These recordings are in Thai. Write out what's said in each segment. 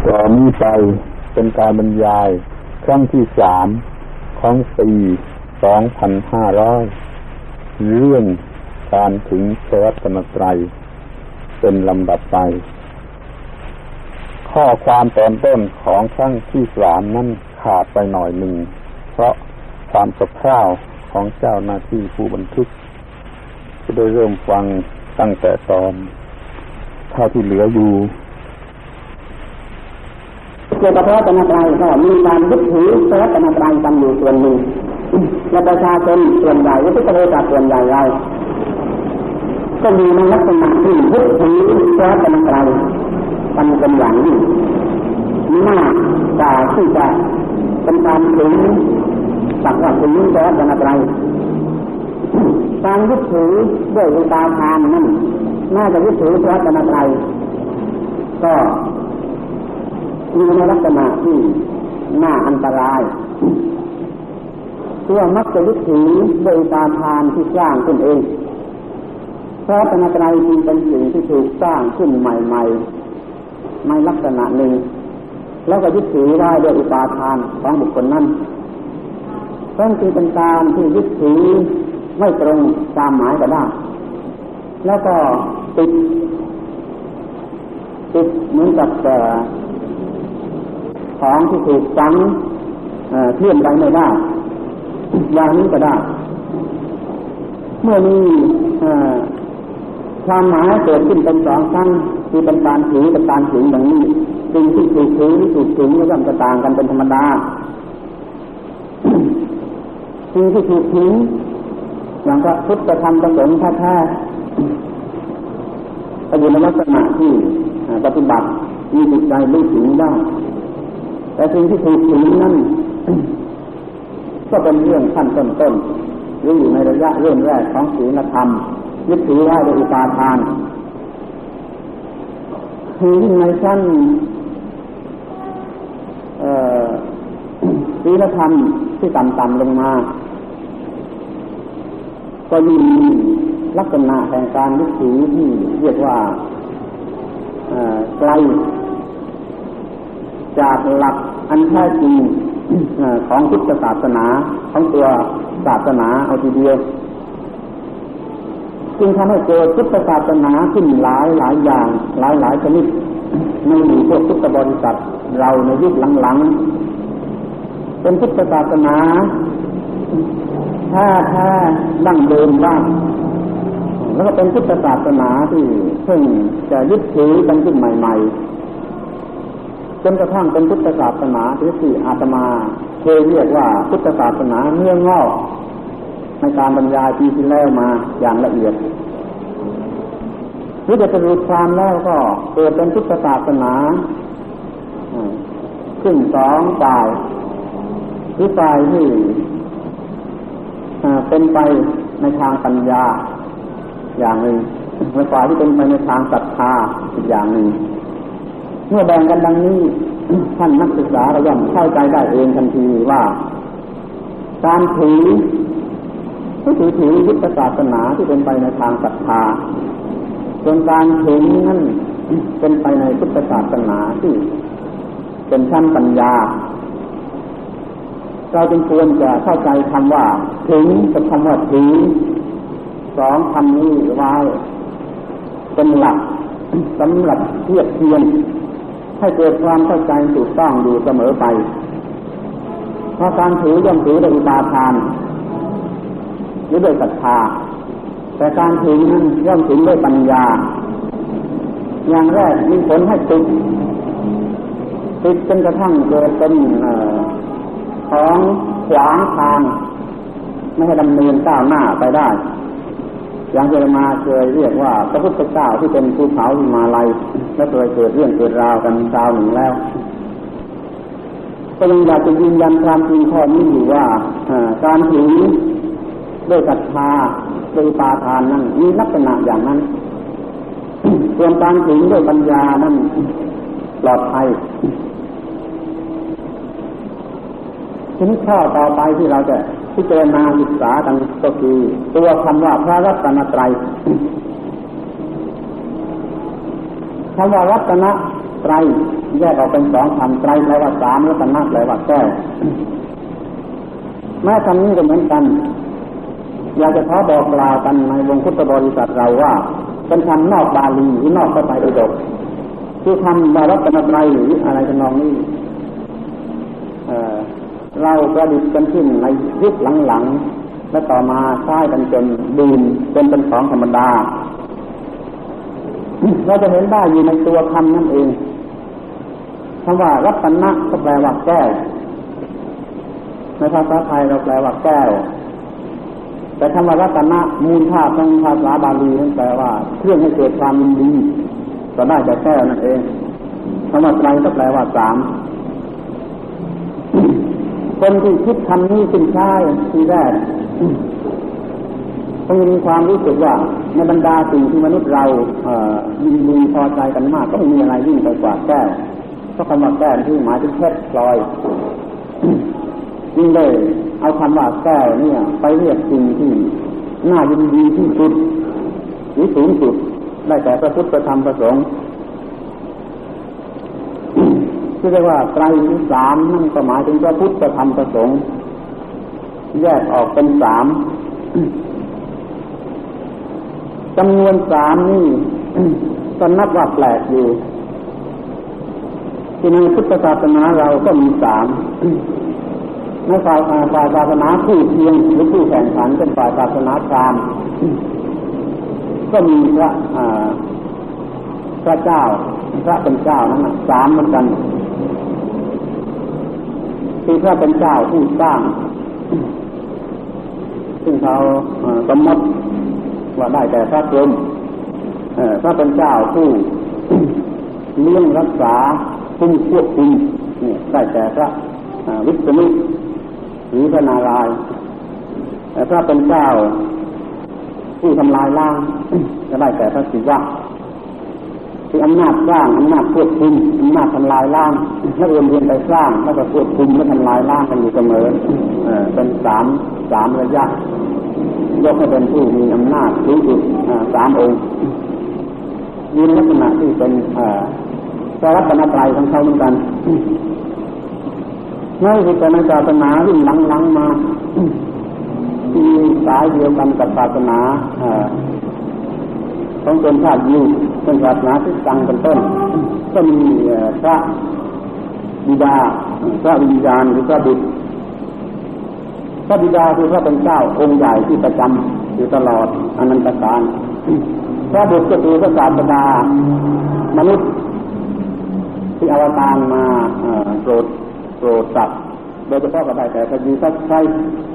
ต่อนนี้ไปเป็นการบรรยายครั้งที่3ของปี2500เรื่องการถึงพระรัตนตรัยเป็นลำดับไปข้อความตอนต้นของครั้งที่3นั้นขาดไปหน่อยหนึ่งเพราะความสะเพร่าของเจ้าหน้าที่ผู้บันทึกก็ได้เริ่มฟังตั้งแต่ตอนเท่าที่เหลืออยู่เกี่ยวกับพระรัตนตรัยก็มีการยึดถือพระรัตนตรัยกันอยู่ส่วนหนึ่งและประชาชนส่วนใหญ่และพุทธบริษัทส่วนใหญ่เราก็มีในลักษณะที่ยึดถือพระรัตนตรัยกันเป็นอย่างยิ่งน่ากว่าที่จะเป็นการถึงสักว่าถึงพระรัตนตรัยการยึดถือด้วยอุปาทานนั้นน่าจะยึดถือพระรัตนตรัยก็มีในลักษณะที่น่าอันตรายตัวมักจะยึดถือโดยอุปาทานที่สร้างขึ้นเองพระรัตนตรัยจึงเป็นสิ่งที่ถูกสร้างขึ้นใหม่ๆในลักษณะหนึ่งแล้วก็ยึดถือได้ด้วยอุปาทานของบุคคลนั้นนั่นคือเป็นการที่ยึดถือไม่ตรงตามหมายก็ได้แล้วก็ติดเหมือนกับของที่ถูกฝังเคลื่อนไปไม่ได้อย่างนี้ก็ได้เมื่อมีความหมายเกิดขึ้นเป็น2ครั้งคือเป็นการถือเป็นการถึงอย่างนี้สิ่งที่ถูกถือถูกถึงย่อมจะต่างกันเป็นธรรมดาสิ่งที่ถูกถึงอย่างพระพุทธธรรมประสงค์แท้ๆก็อยู่ในลักษณะที่ปฏิบัติมีจิตใจรู้ถึงได้แต่สิ่งที่ถูกถึงนั้นก็เป็นเรื่องขั้นต้นๆหรืออยู่ในระยะเริ่มแรกของศีลธรรมยึดถือได้โดยอุปาทานคือในชั้นศีลธรรมที่ต่ำๆลงมาก็มีลักษณะแห่งการยึดถือที่เรียกว่าไกลจากหลักอันแท้จริงของพุทธศาสนาของตัวศาสนาเอาทีเดียวจึงทำให้เกิดพุทธศาสนาขึ้นหลายอย่างหลายชนิดในหมู่พวกพุทธบริษัทเราในยุคหลังๆเป็นพุทธศาสนาแท้ดั้งเดิมบ้างแล้วก็เป็นพุทธศาสนาที่เพิ่งจะยึดถือกันขึ้นใหม่ๆจนกระทั่งเป็นพุทธศาสนาที่อาตมาเคยเรียกว่าพุทธศาสนาเนื้องอกในการบรรยายปีที่แล้วมาอย่างละเอียดหรือจะสรุปความแล้วก็เกิดเป็นพุทธศาสนาขึ้น2ฝ่ายคือฝ่ายที่เป็นไปในทางปัญญาอย่างหนึ่งในฝ่ายที่เป็นไปในทางศรัทธาอีกอย่างหนึ่งเมื่อแบ่งกันดังนี้ท่านนักศึกษาก็ย่อมเข้าใจได้เองทันทีว่าการถือพุทธศาสนาที่เป็นไปในทางศรัทธาส่วนการถึงนั้นเป็นไปในพุทธศาสนาที่เป็นชั้นปัญญาเราจึงควรจะเข้าใจคำว่าถึงกับคำว่าถือ2คำนี้ไว้เป็นหลักสำหรับเทียบเทียมให้เกิดความเข้าใจถูกต้องอยู่เสมอไปเพราะการถือย่อมถือด้วยอุปาทานหรือด้วยศรัทธาแต่การถึงนั้นย่อมถึงด้วยปัญญาอย่างแรกมีผลให้ติดจนกระทั่งเกิดเป็นของขวางทางไม่ให้ดำเนินก้าวหน้าไปได้อย่างที่มาเคยเรียกว่าพระพุทธเจ้าที่เป็นภูเขาหิมาลัยและเคยเกิดเรื่องเกิดราวกันคราวหนึ่งแล้วก็ยังอยากจะยืนยันความจริงข้อนี้อยู่ว่าการถือด้วยศรัทธาด้วยอุปาทานนั้นมีลักษณะอย่างนั้นส่วนการถือด้วยปัญญานั้นปลอดภัยทีนี้ข้อต่อไปที่เราจะพิจารณาศึกษากันก็คือตัวคำว่าพระรัตนตรัยคำว่ารัตนะไตรแยกออกเป็นสองคำไตรแปลว่าสามรัตนะแปลว่าแก้วแม้คำนี้ก็เหมือนกันอยากจะขอบอกกล่าวกันในวงพุทธบริษัทเราว่าเป็นคำนอกบาลีหรือนอกพระไตรปิฎกคือคำว่ารัตนตรัยหรืออะไรทำนองนี้เราประดิษฐ์กันขึ้นในยุคหลังๆและต่อมาใช้กันจนบูมจนเป็นของธรรมดาเราจะเห็นได้อยู่ในตัวคำนั่นเองคำว่ารัตนะก็แปลว่าแก้วในภาษาไทยเราแปลว่าแก้วแต่คำว่ารัตนะมูลค่าของภาษาบาลีนั่นแปลว่าเครื่องให้เกิดความยินดีก็ได้จากแก้วนั่นเองคำว่าไตรก็แปลว่าสามคนที่คิดคำนี้ขึ้นใช้ทีแรกเขามีความรู้สึกว่าในบรรดาสิ่งที่มนุษย์เรายินดีพอใจกันมากก็ไม่มีอะไรยิ่งไปกว่าแก้วเพราะคำว่าแก้วที่หมายถึงเพชรพลอยยิ่งได้เอาคำว่าแก้วเนี่ยไปเรียกสิ่งที่น่ายินดีที่สุดหรือสูงสุดได้แต่พระพุทธธรรมประสงค์ที่เรียกว่าไตรที่สามนั่นก็หมายถึงพระพุทธธรรมประสงค์แยกออกเป็นสามจำนวนสามนี่ก็นับว่าแปลกอยู่ที่ในพุทธศาสนาเราก็มีสามในฝ่ายศาสนาคู่เคียงหรือคู่แข่งขันเป็นฝ่ายศาสนาพราหมณ์ก็มีพระเจ้าพระเป็นเจ้านั้นสามเหมือนกันคือพระเป็นเจ้าผู้สร้างซึ่งเขาสมมติว่าได้แต่พระพรหมพระเป็นเจ้าผู้เลี้ยงรักษาผู้ควบคุมนี่ได้แต่พระวิษณุหรือพระนารายณ์แต่พระเป็นเจ้าผู้ทำลายล้างจะได้แต่พระศิวะคืออำนาจสร้างอำนาจควบคุมอำนาจทำลายล้างนักเรียนไปสร้างแล้วก็ควบคุมและทำลายล้างกันอยู่เสมอเป็นสามระยะยกให้เป็นผู้มีอำนาจสูงสุดสามองค์ยืนลักษณะที่เป็นพระรัตนตรัยของเขาเหมือนกันนั่นคือในศาสนารุ่นหลังๆมาที่สายเดียวกันกับศาสนาของชนชาติยิวเป็นศาสนาคริสต์เป็นต้นก็มีพระบิดาพระวิญญาณหรือพระบุตรพระบิดาคือพระเป็นเจ้าองค์ใหญ่ที่ประจำอยู่ตลอดอนันตกาลพระบุตรก็คือพระศาสดามนุษย์ที่อวตารมาโปรดสัตว์โดยเฉพาะก็ได้แต่พระยีสักใช่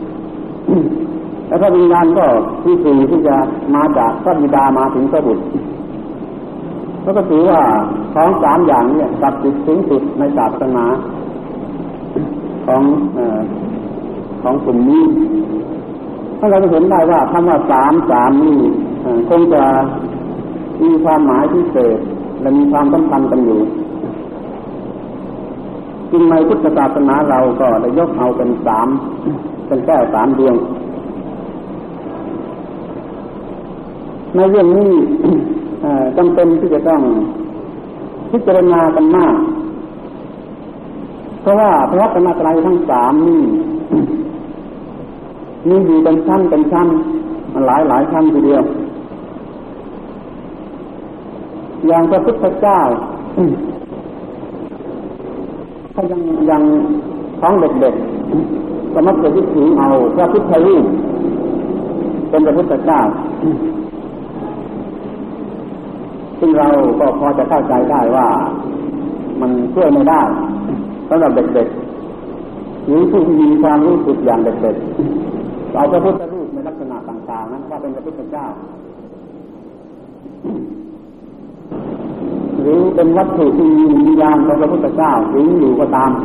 แล้วพระวิญญาณก็ที่สื่อที่จะมาจากพระบิดามาถึงพระบุตรแล้วก็ถือว่าของสามอย่างนี้ศักดิ์สิทธิ์สูงสุดในศาสนาของกลุ่มนี้ถ้าเราจะเห็นได้ว่าคำว่าสามนี่คงจะมีความหมายพิเศษและมีความสัมพันธ์กันอยู่จริงในพุทธศาสนาเราก็ได้ยกเอาเป็นสามเป็นแก้วสามดวงในเรื่องนี้จำเป็นที่จะต้องพิจารณากันมากเพราะว่าพระรัตนตรัยทั้งสามนี่มีอยู่เป็นชั้นหลายชั้นทีเดียวอย่างพระพุทธเจ้าถ้ายังของเด็กๆก็มักจะยึดถือเอาพระพุทธรูปเป็นพระพุทธเจ้าซึ่งเราก็พอจะเข้าใจได้ว่ามันช่วยไม่ได้สำหรับเด็กๆหรือผู้ที่มีความรู้สึกอย่างเด็กๆเอาพระพุทธรูปในลักษณะต่างๆนั้นว่าเป็นพระพุทธเจ้าหรือเป็นวัตถุที่มีวิญญาณของพระพุทธเจ้าสิงอยู่ก็ตาม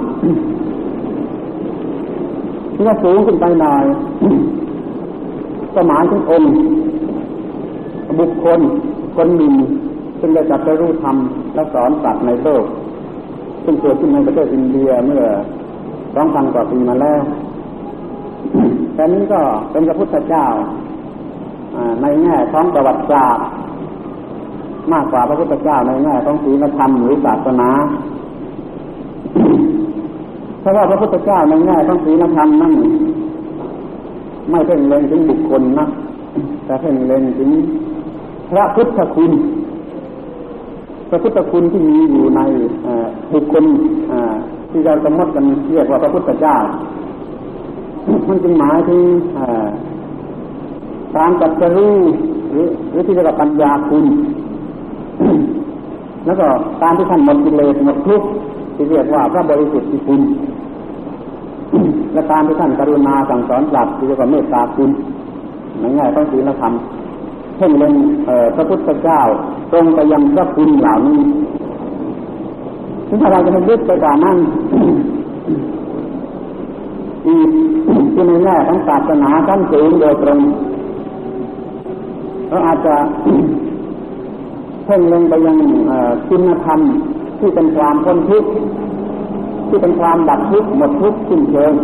ที่ว่าสูงขึ้นไปหน่อยก็หมายถึงองค์บุคคลคนหนึ่งซึ่งได้ตรัสรู้ธรรมและสอนสัตว์ในโลกซึ่งเกิดขึ้นในประเทศอินเดียเมื่อ 2,000 กว่าปีมาแล้วแต่นี้ก็เป็นพระพุทธเจ้าในแง่ของประวัติศาสตร์มากกว่าพระพุทธเจ้าในแง่ของศีลธรรมหรือศาสนาเพราะว่าพระพุทธเจ้าในแง่ของศีลธรรมนั้นไม่เพ่งเล็งถึงบุคคลนะแต่เพ่งเล็งถึงพระพุทธคุณพระพุทธคุณที่มีอยู่ในบุคคลที่เราสมมติกันเรียกว่าพระพุทธเจ้ามันจึงหมายถึงการตรัสรู้หรือที่เรียกว่าปัญญาคุณแล้วก็การที่ท่านหมดกิเลสหมดทุกข์ที่เรียกว่าพระบริสุทธิ์คุณและการที่ท่านกรุณาสั่งสอนสัตว์ที่เรียกว่าเมตตาคุณในแง่ของศีลธรรมเพ่งเล็งพระพุทธเจ้าตรงไปยังพระคุณเหล่านี้ถึงถ้าเราจะไม่ยึดไปกว่านั้นอีกที่ในแง่ของศาสนาชั้นสูงโดยตรงเราอาจจะเพ่งเล็งไปยังคุณธรรมที่เป็นความพ้นทุกข์ที่เป็นความดับทุกข์หมดทุกข์สิ้นเชิง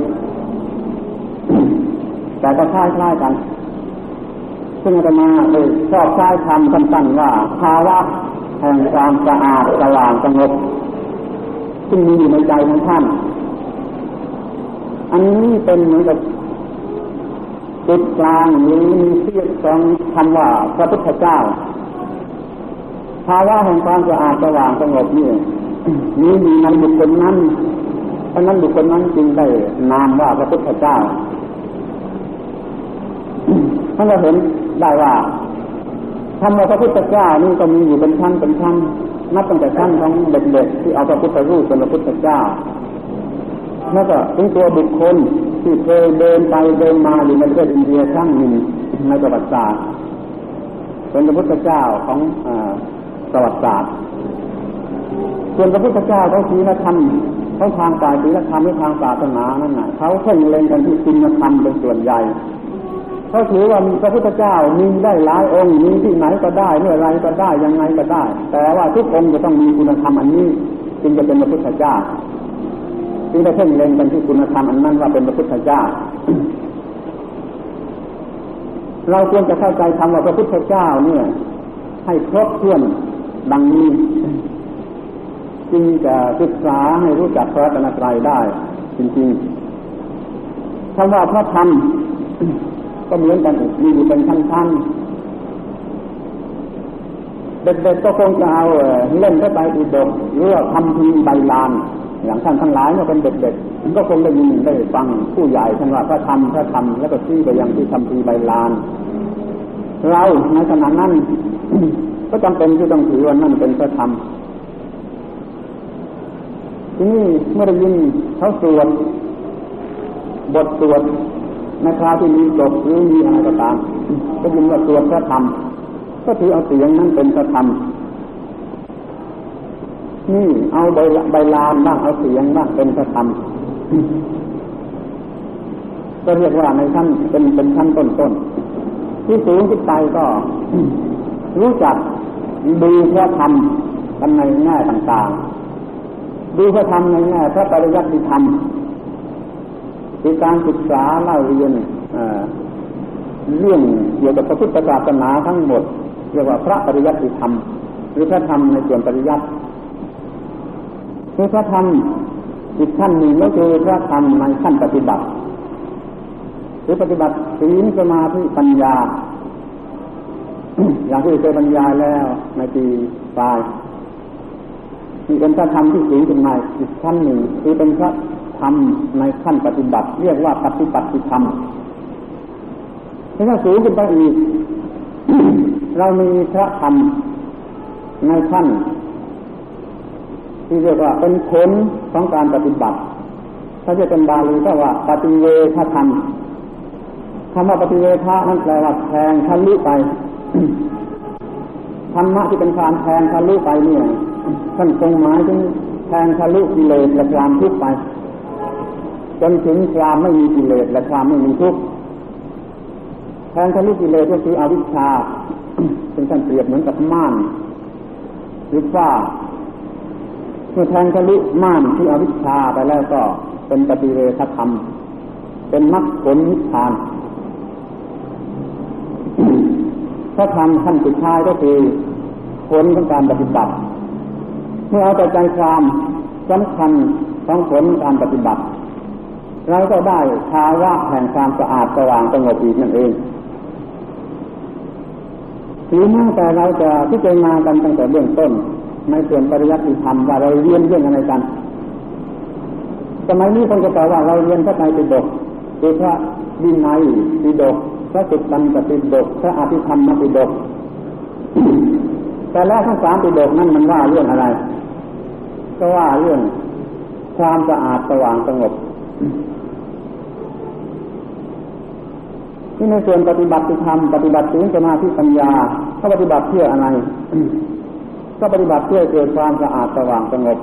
แต่ก็คล้ายๆกันซึ่งอาตมาชอบใช้คำสั้นๆว่าภาวะแห่งความสะอาดสว่างสงบซึ่งมีอยู่ในใจของท่านอันนี้เป็นเหมือนกับจุดกลางหรือมีเสียงของคำว่าพระพุทธเจ้าภาวะแห่งความสะอาดสว่างสงบนี่มีในบุคคลนั้นเพราะนั้นบุคคลนั้นจึงได้นามว่าพระพุทธเจ้าท่านเราเห็นได้ว่าคำว่าพระพุทธเจ้านี่ก็มีอยู่เป็นชั้นเป็นชั้นนับตั้งแต่ชั้นของเด็กๆที่เอาพระพุทธรูปเป็นพระพุทธเจ้าแล้วก็ถึงตัวบุคคลที่เคยเดินไปเดินมาอยู่ในประเทศอินเดียครั้งหนึ่งในประวัติศาสตร์เป็นพระพุทธเจ้าของประวัติศาสตร์ส่วนพระพุทธเจ้าของศีลธรรมของทางฝ่ายศีลธรรมหรือทางศาสนานั่นน่ะเขาเพ่งเล็งกันที่ศีลธรรมเป็นส่วนใหญ่เขาถือว่าพระพุทธเจ้ามีได้หลายองค์มีที่ไหนก็ได้เมื่อไรก็ได้ยังไงก็ได้แต่ว่าทุกองค์จะต้องมีคุณธรรมอันนี้จึงจะเป็นพระพุทธเจ้าจึงได้เพ่งเล็งกันที่คุณธรรมอันนั้นว่าเป็นพระพุทธเจ้า เราควรจะเข้าใจคำว่าพระพุทธเจ้าเนี่ยให้ครบถ้วนดังนี้จึงจะศึกษาให้รู้จักพระรัตนตรัยได้จริงๆคำว่าพระธรรมก็เหมือนกันมีอยู่เป็นชั้นๆเด็กๆก็คงจะเอาเล่นเข้าไปอีกดกหรือว่าทำทีใบลานอย่างท่านทั้งหลายเมื่อเป็นเด็กๆก็คงได้ยินได้ฟังผู้ใหญ่ท่านว่าพระธรรมแล้วก็ชี้ไปยังที่ทำทีใบลานเราในขณะนั้นก็จำเป็นที่ต้องถือว่านั่นเป็นพระธรรมทีนี้เมื่อได้ยินเขาสวดบทสวดในคราวที่มีจบหรือมีอะไรก็ตามก็ยินว่าสวดพระธรรมก็ถือเอาเสียงนั้นเป็นพระธรรมนี่เอาใบลานบ้างเอาเสียงบ้างเป็นพระธรรมก็เรียกว่าในชั้นเป็นชั้นต้นๆที่สูงขึ้นไปก็รู้จักดูพระธรรมกันในแง่ต่างๆดูพระธรรมในแง่พระปริยัติธรรมคือการศึกษาเล่าเรียนเรื่องเกี่ยวกับพระพุทธศาสนาทั้งหมดเรียกว่าพระปริยัติธรรมหรือพระธรรมในส่วนปริยัติคือพระธรรมอีกขั้นหนึ่งก็คือพระธรรมในขั้นปฏิบัติหรือปฏิบัติศีลสมาธิปัญญา อย่างที่เคยบรรยายแล้วในปีปลายมีเป็นพระธรรมที่สูงขึ้นมาอีกขั้นหนึ่งคือเป็นพระธรรมในขั้นปฏิบัติเรียกว่าปฏิบัติธรรมถ้าสูงขึ้นไปอีก เรามีพระธรรมในขั้นที่เรียกว่าเป็นผลของการปฏิบัติถ้าจะเป็นบาลีก็ว่าปฏิเวทธรรมคำว่าปฏิเวทะนั่นแปลว่าแทงทะลุไป ธรรมะที่เป็นการแทงทะลุไปเนี่ยท่านทรงหมายถึงแทงทะลุกิเลสและความทุกข์ไปจนถึงความไม่มีกิเลสและความไม่มีทุกข์แทงทะลุกิเลสก็คืออวิชชา เป็นท่านเปรียบเหมือนกับม่านหรือว่าเมื่อแทงทะลุม่านที่อวิชชาไปแล้วก็เป็นปฏิเวทธรรมเป็นมรรคผลนิพพานพระธรรมขั้นสุดท้ายก็คือผลของการปฏิบัติเมื่อเอาแต่ใจความสำคัญของผลการปฏิบัติเราก็ได้ภาวะแห่งความสะอาดสว่างสงบอีกนั่นเองหรือแม้แต่เราจะพิจารณากันตั้งแต่เบื้องต้นในส่วนปริยัติธรรมว่าเราเรียนเรื่องอะไรกันสมัยนี้คนก็กล่าวว่าเราเรียนพระไตรปิฎกหรือพระวินัยปิฎกพระสุตตันตปิฎกพระอภิธรรมปิฎกแต่แล้วทั้งสามปิฎกนั้นมันว่าเรื่องอะไรก็ว่าเรื่องความสะอาดสว่างสงบที่ในส่วนปฏิบัติธรรมปฏิบัติศีลสมาธิปัญญาก็ปฏิบัติเพื่ออะไรก็ปฏิบัติเพื่อเกิดความสะอาดสว่างสงบ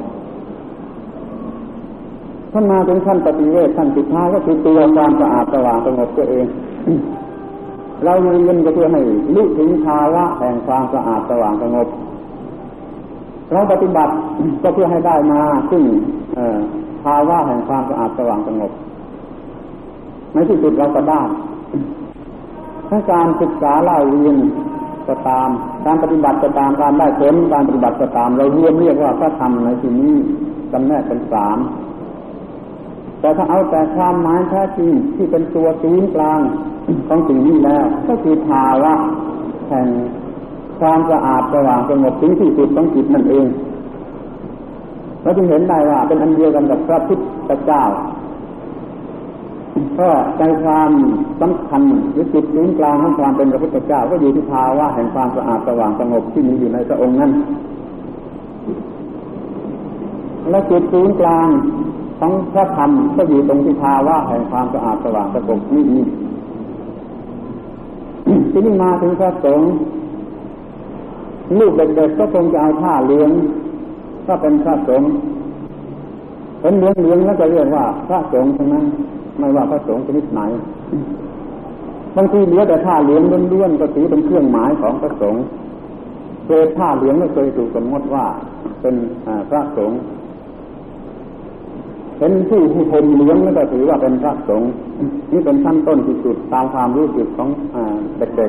ท่านมาถึงขั้นปฏิเวทขั้นสุดท้ายก็คือตัวความสะอาดสว่างสงบตัวเองเราเรียนก็เพื่อให้รู้ถึงภาวะแห่งความสะอาดสว่างสงบเราปฏิบัติก็เพื่อให้ได้มาซึ่งภาวะแห่งความสะอาดสว่างสงบในที่สุดเราก็ได้ทั้งการศึกษาเล่าเรียนก็ตามการปฏิบัติก็ตามการได้ผลการปฏิบัติก็ตามเราเรียกว่าพระธรรมในที่นี้จำแนกเป็นสามแต่ถ้าเอาแต่ความหมายแท้จริงที่เป็นตัวศูนย์กลางของสิ่งนี้แล้วก็คือภาวะแห่งความสะอาดสว่างสงบถึงที่สุดของจิตนั่นเองเราจึงเห็นได้ว่าเป็นอันเดียวกันกับพระพุทธเจ้าเพราะใจความสำคัญหรือจุดศูนย์กลางของความเป็นพระพุทธเจ้าก็อยู่ที่ภาวะแห่งความสะอาดสว่างสงบที่มีอยู่ในพระองค์นั้นและจุดศูนย์กลางของพระธรรมก็อยู่ตรงที่ภาวะแห่งความสะอาดสว่างสงบนี่ที่นี่มาถึงพระสงฆ์ลูกเด็กๆก็คงจะเอาผ้าเหลืองก็เป็นพระสงฆ์เป็นเหลืองๆแล้วจะเรียกว่าพระสงฆ์ทั้งนั้นไม่ว่าพระสงฆ์ชนิดไหนบางทีเหลือแต่ผ้าเหลืองล้วนๆก็ถือเป็นเครื่องหมายของพระสงฆ์เศษผ้าเหลืองไม่เคยถูกสมมติว่าเป็นพระสงฆ์เป็นผู้ที่ห่มเหลืองแล้วก็ถือว่าเป็นพระสงฆ์นี่เป็นขั้นต้นที่สุดตามความรู้สึกของเด็ก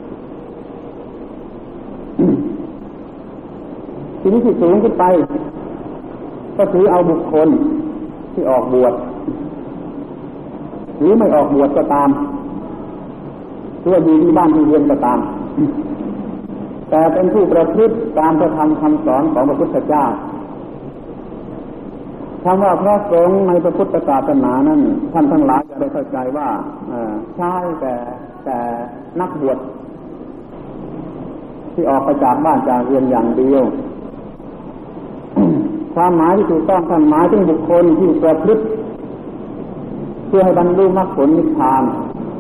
ๆทีนี้ที่สูงขึ้นไปก็ถือเอาบุคคลที่ออกบวชหรือไม่ออกบวชก็ตามเพื่ออยู่ที่บ้านที่เรียนก็ตามแต่เป็นผู้ประพฤติตามพระธรรมคำสอนของพระพุทธเจ้าคำว่าพระสงฆ์ในพระพุทธศาสนานั้นท่านทั้งหลายจะได้เข้าใจว่าใช่แต่นักบวชที่ออกไปจากบ้านจากเรียนอย่างเดียวความหมายที่ถูกต้องท่านหมายถึงบุคคลที่ประพฤติเพื่อให้บรรลุมรรคผลนิพพาน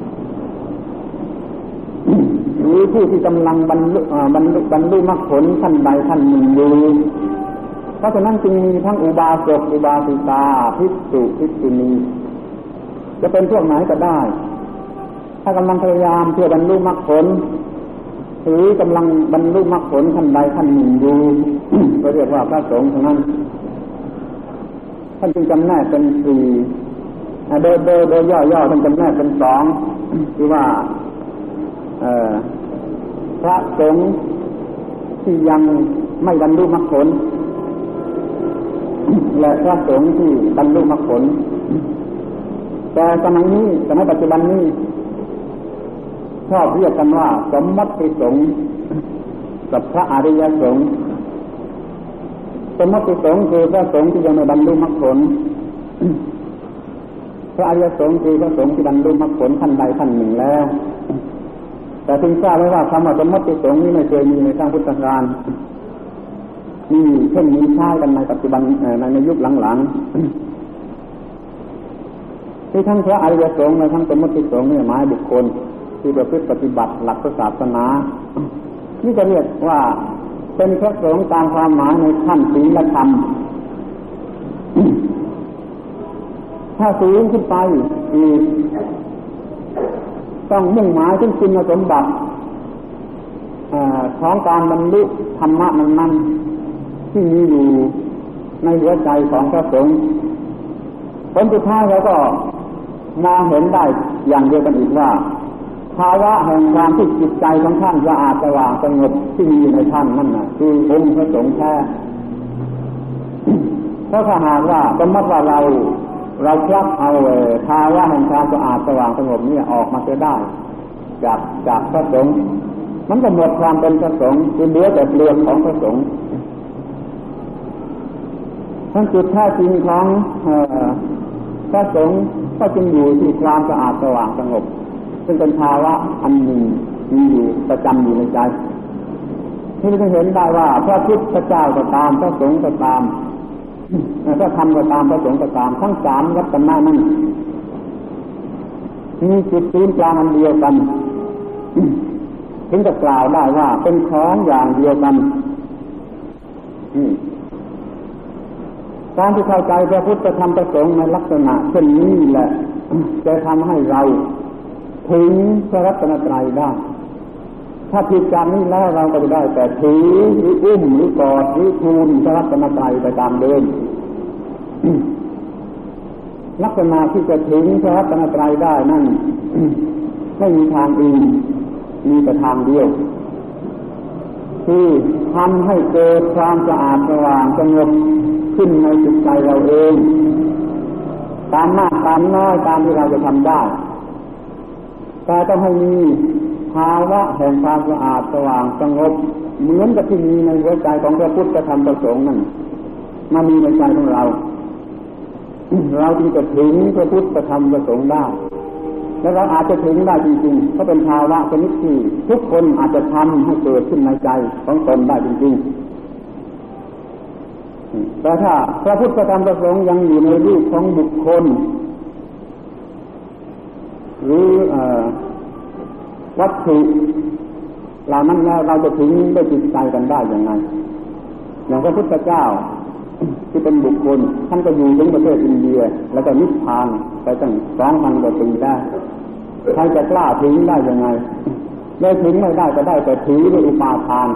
หรือผู้ที่กำลังบรรลุมรรคผลขั้นใดขั้นหนึ่งอยู่เพราะฉะนั้นจึงมีทั้งอุบาสกอุบาสิกาภิกษุภิกษุณีจะเป็นพวกไหนก็ได้ถ้ากำลังพยายามเพื่อบรรลุมรรคผลหรือกำลังบรรลุมรรคผลขั้นใดขั้นหนึ่งอยู่ก็เรียกว่าพระสงฆ์ทั้งนั้นท่านจึงจำแนกเป็นสี่โดยย่อๆท่านจำแนกเป็นสองคือว่าพระสงฆ์ที่ยังไม่บรรลุมรรคผลและพระสงฆ์ที่บรรลุมรรคผลแต่สมัยปัจจุบันนี้ชอบเรียกกันว่าสมมติสงฆ์กับพระอริยสงฆ์สมมติสงฆ์คือพระสงฆ์ที่ยังไม่บรรลุมรรคผลพระอริยสงฆ์คือพระสงฆ์ที่บรรลุมรรคผลขั้นใดขั้นหนึ่งแล้วแต่ถึงทราบไว้ว่าคำว่าสมมติสงฆ์นี้ไม่เคยมีในทางพุทธกาลนี่เช่นนี้ใช้กันในปัจจุบันในยุคหลังๆที่ทั้งพระอริยสงฆ์และทั้งสมมติสงฆ์เนี่ยหมายบุคคลที่ประพฤติปฏิบัติหลักศาสนานี่จะเรียกว่าเป็นพระสงฆ์ตามความหมายในขั้นศีลธรรมถ้าสูงขึ้นไปต้องมุ่งหมายถึงคุณสมบัติของการบรรลุธรรมะนั้นที่มีอยู่ในหัวใจของพระสงฆ์ผลสุดท้ายเราก็มองเห็นได้อย่างเดียวกันอีกว่าภาวะแห่งความที่จิตใจของท่านสะอาดสว่างสงบที่มีในท่านนั่นน่ะคือองค์พระสงฆ์แท้เพราะถ้าหากว่าสมมติว่าเราคลับเอาภาวะแห่งความสะอาดสว่างสงบนี่ออกมาจะได้จากพระสงฆ์มันก็หมดความเป็นพระสงฆ์เหลือแต่เปลือกของพระสงฆ์ทั้งจุดแท้จริงของพระสงฆ์ก็จึงอยู่ที่ความสะอาดสว่างสงบซึ่งเป็นภาวะอันหนึ่งมีอยู่ประจำอยู่ในใจที่จะเห็นได้ว่าพระพุทธเจ้าก็ตามพระสงฆ์ก็ตามพระธรรมก็ตามพระสงฆ์ก็ตามทั้งสามรัตนะนั้นมีจุดศูนย์กลางอันเดียวกันถึงจะกล่าวได้ว่าเป็นของอย่างเดียวกันการที่เข้าใจพระพุทธธรรมพระสงฆ์ในลักษณะเช่นนี้แหละจะทำให้เราถึงพระรัตนตรัยได้ถ้าผิดจากนี้แล้วเราก็จะได้แต่ถือหรืออุ้มหรือกอดหรือทูลพระรัตนตรัยไปตามเดิมลักษณะที่จะถึงพระรัตนตรัยได้นั่นไม่มีทางอื่นมีแต่ทางเดียวคือทำให้เกิดความสะอาดสว่างสงบขึ้นในจิตใจเราเองตามมากตามน้อยตามที่เราจะทำได้แต่ต้องให้มีภาวะแห่งความสะอาดสว่างสงบเหมือนกับที่มีในหัวใจของพระพุทธธรรมประสงค์นั่นมามีในใจของเราจึงจะถึงพระพุทธธรรมประสงค์ได้และเราอาจจะถึงได้จริงๆเพราะเป็นภาวะชนิดที่ทุกคนอาจจะทำให้เกิดขึ้นในใจของตนได้จริงๆแต่ถ้าพระพุทธธรรมประสงค์ยังอยู่ในรูปของบุคคลหรือวัตถุเหล่านั้นเราจะถึงได้จิตใจกันได้อย่างไรอย่างพระพุทธเจ้าที่เป็นบุคคลท่านก็อยู่ถึงประเทศอินเดียแล้วก็นิพพานไปตั้ง 2,000 กว่าปีได้ใครจะกล้าถึงได้ยังไงได้ถึงไม่ได้ก็ได้แต่ถือด้วยอุปาทาน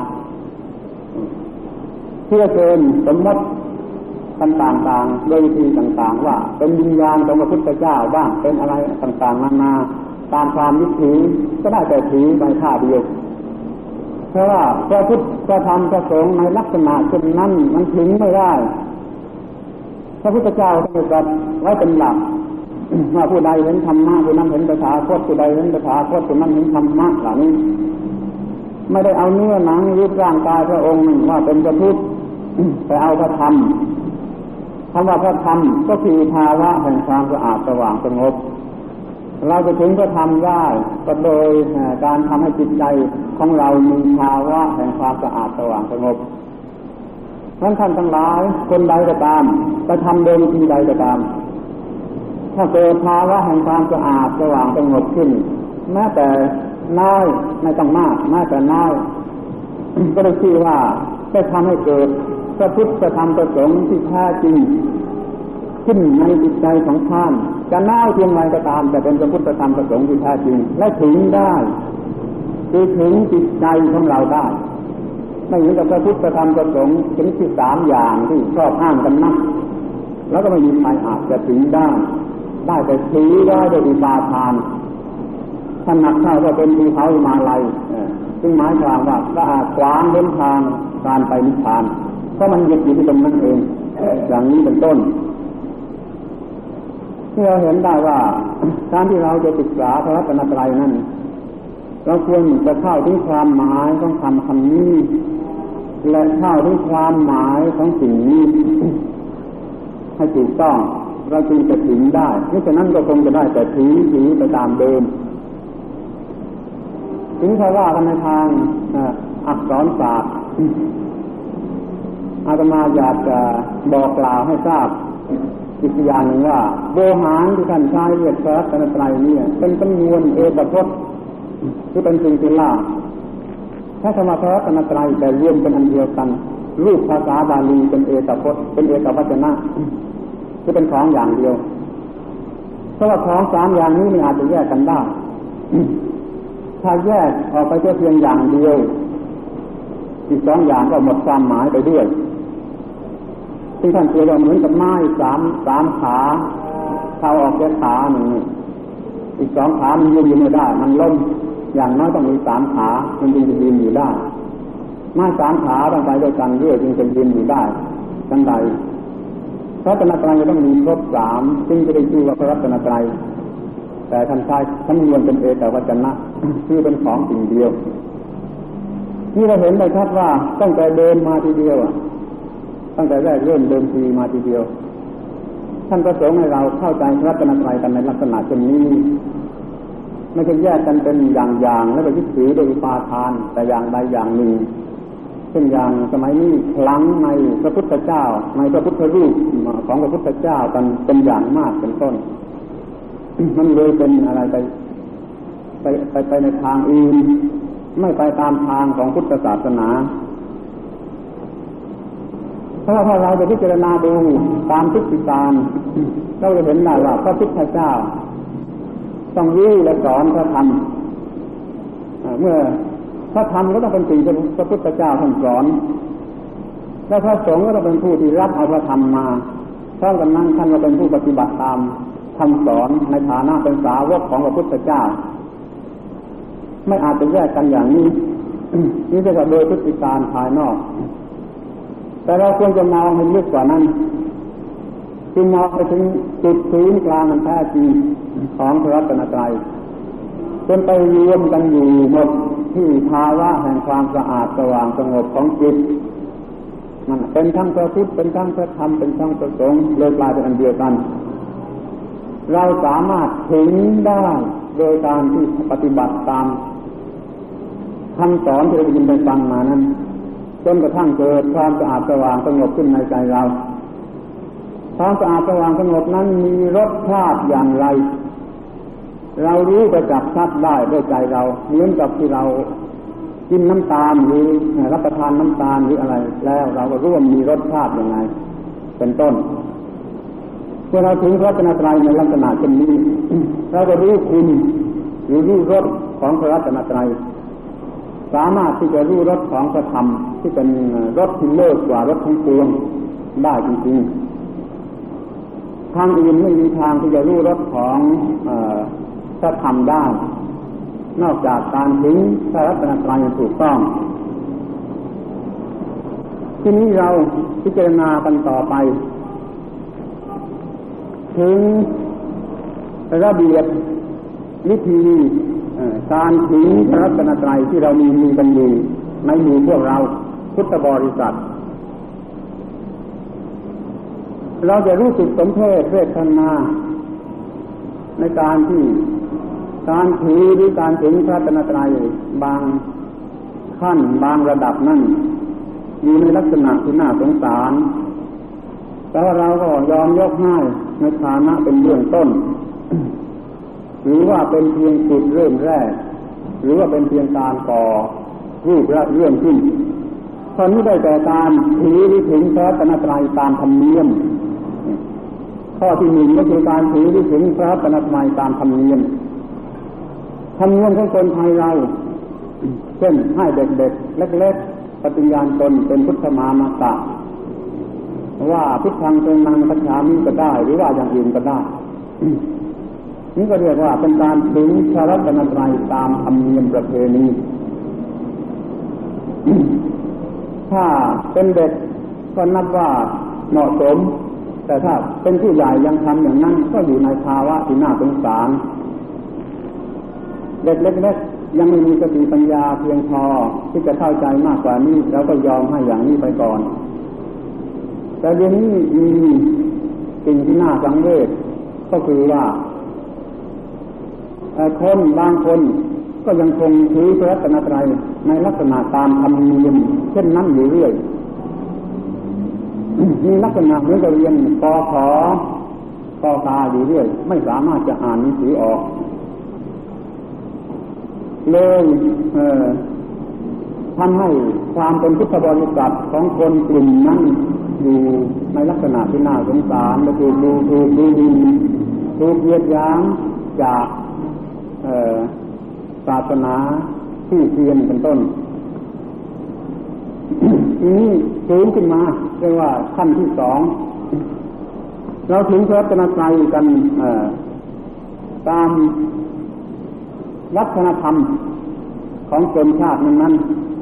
เชื่อเกินสมมติต่างๆโดยวิธีต่างๆว่าเป็นวิญญาณของพระพุทธเจ้าบ้างเป็นอะไรต่างๆนานาตามความยึดถือก็ได้แต่ถือไปท่าเดียวเพราะว่าพระพุทธธรรมพระสงฆ์ในลักษณะเช่นนั้นมันถึงไม่ได้พระพุทธเจ้าต้องตรัสไว้เป็นหลักว่าผู้ใดเห็นธรรมะผู้นั้นเห็นตถาคตผู้ใดเห็นตถาคตผู้นั้นเห็นธรรมะเหล่านี้ไม่ได้เอาเนื้อหนังรูปร่างกายพระองค์ว่าเป็นพระพุทธแต่เอาพระธรรมคำว่าพระธรรมก็คือภาวะแห่งความสะอาดสว่างสงบเราจะถึงพระธรรมได้ก็โดยการทำให้จิตใจของเรามีภาวะแห่งความสะอาดสว่างสงบท่านทั้งหลายคนใดก็ตามจะทำโดยวิธีใดก็ตามถ้าเกิดภาวะแห่งความสะอาดสว่างสงบขึ้นแม้แต่น้อยไม่ต้องมากแม้แต่น้อยก็ได้ชื่อว่าได้ทำให้เกิดพระพุทธธรรมประสงค์ที่แท้จริงขึ้นในจิตใจของท่านจะน้อยเพียงไรก็ตามแต่เป็นพระพุทธธรรมประสงค์ที่แท้จริงและถึงได้คือถึงจิตใจของเราได้ไม่เหมือนกับพระพุทธธรรมประสงค์ชนิดที่3อย่างที่ชอบอ้างกันนักแล้วก็ไม่มีใครอาจจะถึงได้แต่ถือได้โดยอุปาทานถ้าหนักเข้าก็เป็นภูเขาหิมาลัยซึ่งหมายความว่าสะอาดขวางเดินทางการไปนิพพานเพราะมันยึดอยู่ที่ตรงนั้นเองอย่างนี้เป็นต้นที่เราเห็นได้ว่าการที่เราจะศึกษาพระรัตนตรัยนั้นเราควรจะเข้าถึงความหมายของคำนี้และเข้าถึงความหมายของสิ่งนี้ให้ถูกต้องเราจึงจะถึงได้เพราะฉะนั้นก็คงจะได้แต่ถือไปตามเดิมถึงถ้าว่ากันในทางอักษรศาสตร์อาตมาอยากจะบอกกล่าวให้ทราบอีกอย่างหนึ่งว่าโบหารที่ท่านใช้เรียกพระรัตนตรัยนี่เป็นจำนวนเอกพจน์ที่เป็นสิ่งที่ล่าถ้าคำว่าพระรัตนตรัยแต่รวมเป็นอันเดียวกันรูปภาษาบาลีเป็นเอกพจน์เป็นเอกวจนะที่เป็นของอย่างเดียวเพราะว่าของ3อย่างนี้อาจจะแยกกันได้ถ้าแยกออกไปเพียงอย่างเดียวอีก2อย่างก็หมดความหมายไปด้วยซึ่งท่านเปรียบเหมือนกับไม้3ขาเข้าออกแค่ขาหนึ่งอีก2ขามันยืนอยู่ไม่ได้มันล้มอย่างน้อยต้องมี3 ขาจึงจะยืนอยู่ได้ไม้3 ขาต้องไปด้วยกันเรื่อยจึงจะยืนอยู่ได้ดังใดพระรัตนตรัยต้องมีครบ3จึงจะได้ชื่อว่าพระรัตนตรัยแต่ท่านใช้คำนวณเป็นเอกวจนะคือเป็นของสิ่งเดียวนี่เราเห็นได้ชัดว่าตั้งแต่เดินมาทีเดียวตั้งแต่แรกเริ่มเดินทีมาทีเดียวท่านประสงค์ให้เราเข้าใจพระรัตนตรัยกันในลักษณะเช่นนี้ไม่ใช่แยกกันเป็นอย่างๆแล้วไปยึดถือโดยอุปาทานแต่อย่างใดอย่างหนึ่งเช่นอย่างสมัยนี้คลังในพระพุทธเจ้าในพระพุทธรูปของพระพุทธเจ้ากันเป็นอย่างมากเป็นต้นมันเลยเป็นอะไรไปในทางอื่นไม่ไปตามทางของพุทธศาสนาถ้าเราจะพิจารณาดูตามทิฏฐิการเราจะเห็นได้ว่าพระพุทธเจ้าต้องรู้และสอนพระธรรมเมื่อพระธรรมก็ต้องเป็นสิ่งที่พระพุทธเจ้าท่านสอนและพระสงฆ์ก็ต้องเป็นผู้ที่รับเอาพระธรรมมาพร้อมกันนั้นท่านก็เป็นผู้ปฏิบัติตามคำสอนในฐานะเป็นสาวกของพระพุทธเจ้าไม่อาจจะแยกกันอย่างนี้นี่จะโดยพฤติการภายนอกแต่เราควรจะมองให้ลึกกว่านั้นคือมองไปถึงจุดศูนย์กลางอันแท้จริงของพระรัตนตรัยจนไปรวมกันอยู่หมดที่ภาวะแห่งความสะอาดสว่างสงบของจิตมันเป็นทั้งพระพุทธเป็นทั้งพระธรรมเป็นทั้งพระสงฆ์เลยกลายเป็นอันเดียวกันเราสามารถถึงได้โดยการที่ปฏิบัติตามคำสอนที่เราได้ยินได้ฟังมานั้นจนกระทั่งเกิดความสะอาดสว่างสงบขึ้นในใจเราความสะอาดสว่างสงบนั้นมีรสชาติอย่างไรเรารู้ประจักษ์ชัดได้ด้วยใจเราเหมือนกับที่เรากินน้ำตาลหรือรับประทานน้ำตาลหรืออะไรแล้วเราก็รู้ว่ามีรสชาติอย่างไรเป็นต้นเมื่อเราถึงพระรัตนตรัยในลักษณะเช่นนี้เราก็รู้คุณหรือรู้รสของพระรัตนตรัยสามารถที่จะรู้รสของพระธรรมที่เป็นรสที่เลิศกว่ารสทั้งปวงได้จริงๆทางอื่นไม่มีทางที่จะรู้รสของพระธรรมได้นอกจากการถึงพระรัตนตรัยอย่างถูกต้องทีนี้เราพิจารณากันต่อไปถึงระเบียบวิธีการถึงพระรัตนตรัยที่เรามีกันอยู่ในหมู่พวกเราพุทธบริษัทเราจะรู้สึกสมเพชเวทนาในการที่การถือหรือการถึงพระรัตนตรัยบางขั้นบางระดับนั้นอยู่ในลักษณะที่น่าสงสารแต่ว่าเราก็ยอมยกให้ในฐานะเป็นเบื้องต้นหรือว่าเป็นเพียงจุดเริ่มแรกหรือว่าเป็นเพียงการก่อรูปและเรื่องขึ้นตอนนี้ได้แต่การถือหรือถึงพระรัตนตรัยตามธรรมเนียมข้อที่1ก็คือการถือหรือถึงพระรัตนตรัยตามธรรมเนียมของคนไทยเราเช่นให้เด็กๆเล็กๆปฏิญาณตนเป็นพุทธมามกะว่าพุทธังเป็นนังคัจฉามิก็ได้หรือว่าอย่างอื่นก็ได้นี่ก็เรียกว่าเป็นการถึงพระรัตนตรัยตามธรรมเนียมประเพณีถ้าเป็นเด็กก็นับว่าเหมาะสมแต่ถ้าเป็นผู้ใหญ่ยังทำอย่างนั้นก็อยู่ในภาวะที่น่าสงสารเด็กเล็กๆยังไม่มีสติปัญญาเพียงพอที่จะเข้าใจมากกว่านี้แล้วก็ยอมให้อย่างนี้ไปก่อนแต่เดี๋ยวนี้มีสิ่งที่น่าสังเวชก็คือว่าคนบางคนก็ยังคงถือพระรัตนตรัยในลักษณะตามธรรมเนียมเช่นนั้นอยู่เรื่อยมีลักษณะเหมือนกับเรียนกขกกาอยู่เรื่อยไม่สามารถจะอ่านหนังสือออกเลยทำให้ความเป็นพุทธบริษัทของคนกลุ่มนั้นอยู่ในลักษณะที่น่าสงสารและถูกดูถูกเหยียดหยามจากศาสนาที่เทียนเป็นต้นทีนี้สูงขึ้นมาเรียกว่าขั้นที่2เราถึงพระรัตนตรัยกันตามวัฒนธรรมของชนชาตินั้น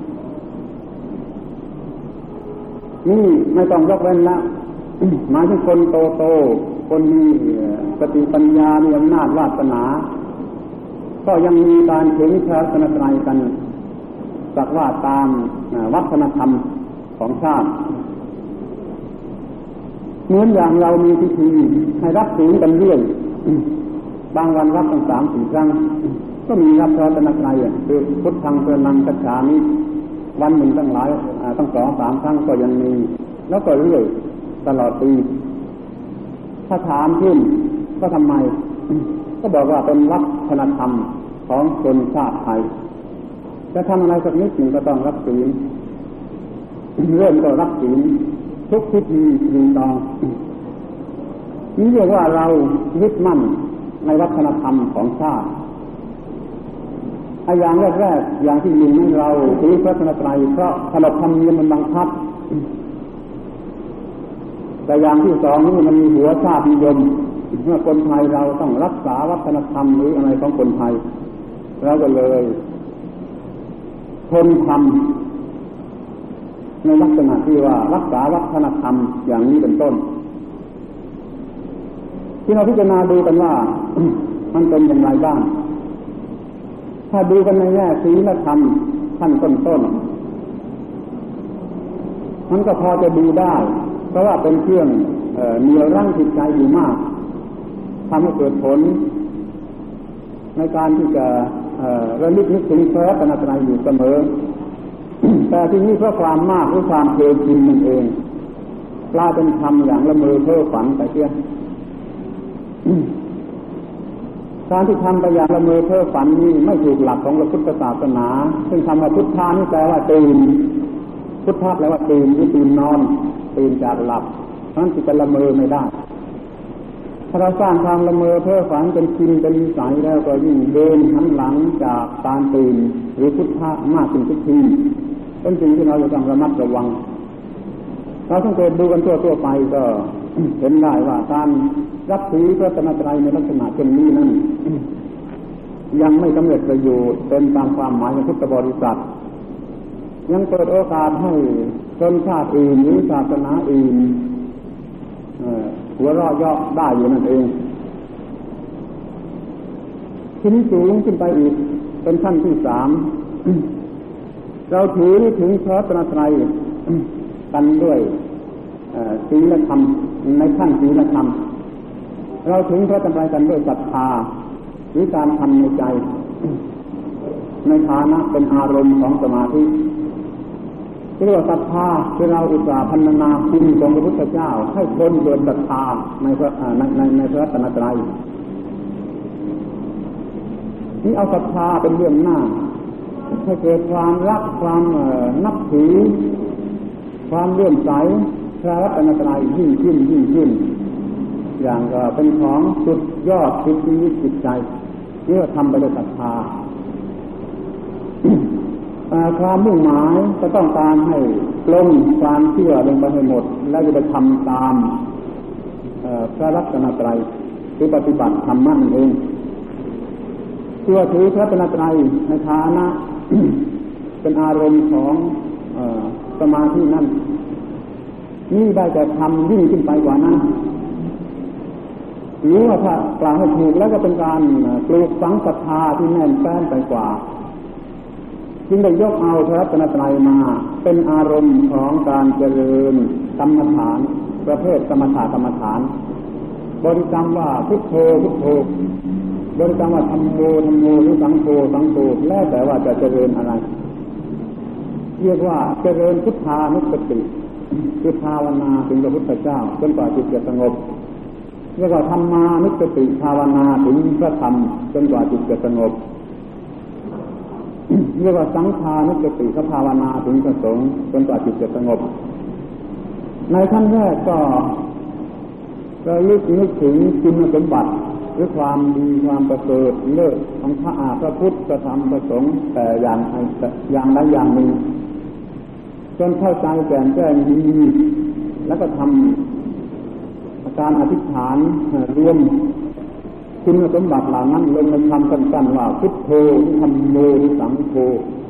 นี่ไม่ต้องยกเว้นแล้ว หมายถึงคนโตคนมีสติปัญญามีอำนาจวาสนาก็ยังมีการถึงพระรัตนตรัยกันสักว่าตามวัฒนธรรมของชาติเหมือนอย่างเรามีพิธีให้รับศีลกันเรื่อยบางวันรับตั้ง 3-4 ครั้งก็มีรับพระรัตนตรัยคือพุทธังสรณังคัจฉามิวันหนึ่งตั้งหลายตั้ง 2-3 ครั้งก็ยังมีแล้วก็เรื่อยตลอดปีถ้าถามขึ้นก็ทำไมก็บอกว่าเป็นวัฒนธรรมของชนชาติไทยจะทำอะไรสักนิดหนึ่งก็ต้องรับศีลเริ่มก็รับศีลทุกพิธีรีตองนี่เรียกว่าเรายึดมั่นในวัฒนธรรมของชาติอย่างแรกๆอย่างที่หนึ่งนั้นเราถือพระรัตนตรัยเพราะขนบธรรมเนียมมันบังคับแต่อย่างที่สองนี่มันมีหัวชาตินิยมเมื่อคนไทยเราต้องรักษาวัฒนธรรมหรืออะไรของคนไทยเราก็เลยทนทำในลักษณะที่ว่ารักษาวัฒนธรรมอย่างนี้เป็นต้นที่เราพิจารณาดูกันว่า มันเป็นอย่างไรบ้างถ้าดูกันในแง่ศีลธรรมขั้นต้นมันก็พอจะดูได้เพราะว่าเป็นเครื่องเหนี่ยวรั้งจิตใจอยู่มากทำให้เกิดผลในการที่จะระลึกนึกถึงพระรัตนตรัยอยู่เสมอ แต่ที่นี้เพราะความมากหรือความเพลิดเพลินมันเองกลายเป็นทำอย่างละเมอเพ้อฝันไปเสีย การที่ทำไปอย่างละเมอเพ้อฝันนี่ไม่ถูกหลักของพระพุทธศาสนาซึ่งคำว่าพุทธานี่แปลว่าตื่นพุทธะแปลว่าตื่นหรือตื่นนอนตื่นจากหลับนั้นจะละเมอไม่ได้ถ้าเราสร้างความละเมอเพ้อฝันเป็นชินเป็นนิสัยแล้วก็ยิ่งเดินหันหลังจากการตื่นหรือพุทธะมากขึ้นทุกทีเป็นสิ่งที่เราจะต้องระมัดระวังเราสังเกตดูกันทั่วไปก็เห็นได้ว่าการรับถือพระรัตนตรัยในลักษณะเช่นนี้นั้นยังไม่สำเร็จประโยชน์เป็นตามความหมายของพุทธบริษัทยังเปิดโอกาสให้ชนชาติอื่นหรือศาสนาอื่นหัวเราะเยาะได้อยู่นั่นเองขึ้นสูงขึ้นไปอีกเป็นขั้นที่ 3 เราถือถึงพระรัตนตรัยกันด้วยศีลธรรมในขั้นศีลธรรมเราถึงพระรัตนตรัยกันด้วยศรัทธาหรือการทำในใจในฐานะเป็นอารมณ์ของสมาธิเรียกว่าศรัทธาที่เราอุตส่าห์พรรณนาคุณของพระพุทธเจ้าให้คนเกิดศรัทธาในพระรัตนตรัยนี่เอาศรัทธาเป็นเรื่องหน้าให้เกิดความรักความนับถือความเลื่อมใสพระรัตนตรัยยิ่งขึ้นอย่างเป็นของสุดยอดสุดชีวิตจิตใจนี่เราทำไปด้วยศรัทธาความมุ่งหมายจะต้องการให้ลงความเชื่อลงไปให้หมดแล้วจะไปทำตามพระรัตนตรัยคือปฏิบัติธรรมนั่นเองเชื่อถือพระรัตนตรัยในฐานะ เป็นอารมณ์ของสมาธินั่นนี่ได้แต่ทำยิ่งขึ้นไปกว่านั้นหรือว่าถ้ากล่าวให้ถูกแล้วก็เป็นการปลูกฝังศรัทธาที่แน่นแฟ้นไปกว่าจึงได้ยกเอาพระรัตนตรัยมาเป็นอารมณ์ของการเจริญกรรมฐานประเภทสมถะกรรมฐานบริกรรมว่าพุทโธพุทโธบริกรรมว่าธัมโมธัมโมหรือสังโฆสังโฆแล้วแต่ว่าจะเจริญอะไรเรียกว่าเจริญพุทธานุสติคือภาวนาถึงพระพุทธเจ้าจนกว่าจิตจะสงบเรียกว่าธรรมานุสติภาวนาถึงพระธรรมจนกว่าจิตจะสงบเรียกว่าสังฆานุสติภาวนาถึงพระสงฆ์จนกว่าจิตจะสงบในขั้นแรกก็นึกถึงคุณสมบัติหรือความดีความประเสริฐเลิศของพระพุทธพระธรรมพระสงฆ์แต่อย่างใดอย่างหนึ่งจนเข้าใจแจ่มแจ้งดีแล้วก็ทำการอธิษฐานรวมคุณสมบัติเหล่านั้นลงในคำสั้นๆว่าพุทโธธัมโมสังโฆ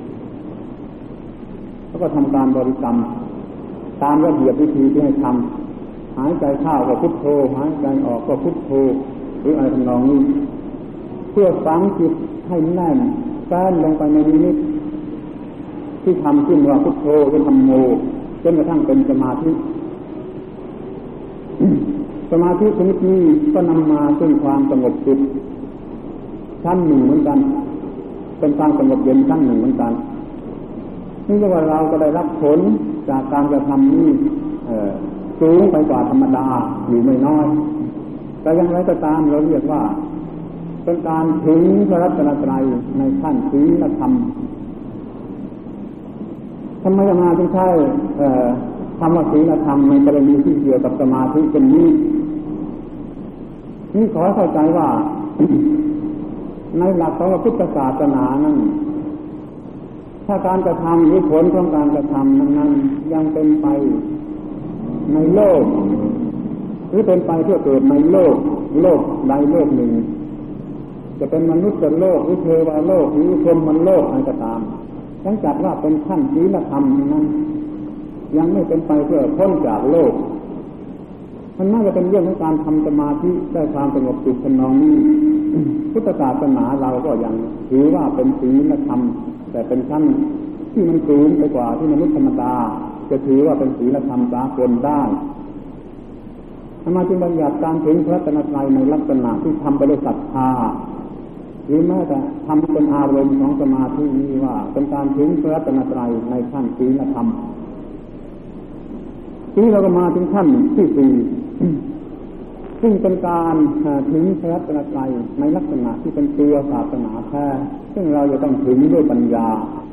ก็ทำการบริกรรมตามระเบียบวิธีที่ให้ทำหายใจเข้าก็พุทโธหายใจออกก็พุทโธหรืออะไรทำนองนี้เพื่อฝังจิตให้แน่นแฟ้นลงไปในนิมิตที่ทำขึ้นว่าพุทโธหรือธัมโมจนกระทั่งเป็นสมาธิสมาธิชนิดนี้ก็นำมาซึ่งความสงบจิตชั้นหนึ่งเหมือนกันเป็นความสงบเย็นชั้นหนึ่งเหมือนกันนี่เรียกว่าเราก็ได้รับผลจากการกระทำนี้สูงไปกว่าธรรมดาอยู่ไม่น้อยแต่อย่างไรก็ตามเราเรียกว่าเป็นการถึงพระรัตนตรัยในขั้นศีลธรรมทำไมมาจึงใช้คำว่าศีลธรรมในกรณีที่เกี่ยวกับสมาธิเป็นนี้นี่ขอเข้าใจว่า ในหลักของพระพุทธศาสนานั้นถ้าการกระทำหรือผลของการกระทำนั้นยังเป็นไปในโลกหรือเป็นไปเพื่อเกิดในโลกใดโลกหนึ่งจะเป็นมนุษย์โลกหรือเทวโลกหรือพรหมโลกอะไรก็ตามยังจัดว่าเป็นขั้นศีลธรรมนั้นยังไม่เป็นไปเพื่อพ้นจากโลกมันน่าจะเป็นเรื่องของการทำสมาธิได้ความสงบจิตทำนองนี้พุทธศาสนาเราก็ยังถือว่าเป็นศีลธรรมแต่เป็นขั้นที่มันสูงไปกว่าที่มนุษย์ธรรมดาจะถือว่าเป็นศีลธรรมสากลได้ทำไมจึงบัญญัติการถึงพระรัตนตรัยในลักษณะที่ทำไปด้วยศรัทธาหรือแม้แต่ทำเป็นอารมณ์ของสมาธินี้ว่าเป็นการถึงพระรัตนตรัยในขั้นศีลธรรมที่เราก็มาถึงขั้นที่สี่ซึ่งเป็นการถึงพระรัตนตรัยในลักษณะที่เป็นตัวศาสนาแท้ซึ่งเราจะต้องถึงด้วยปัญญา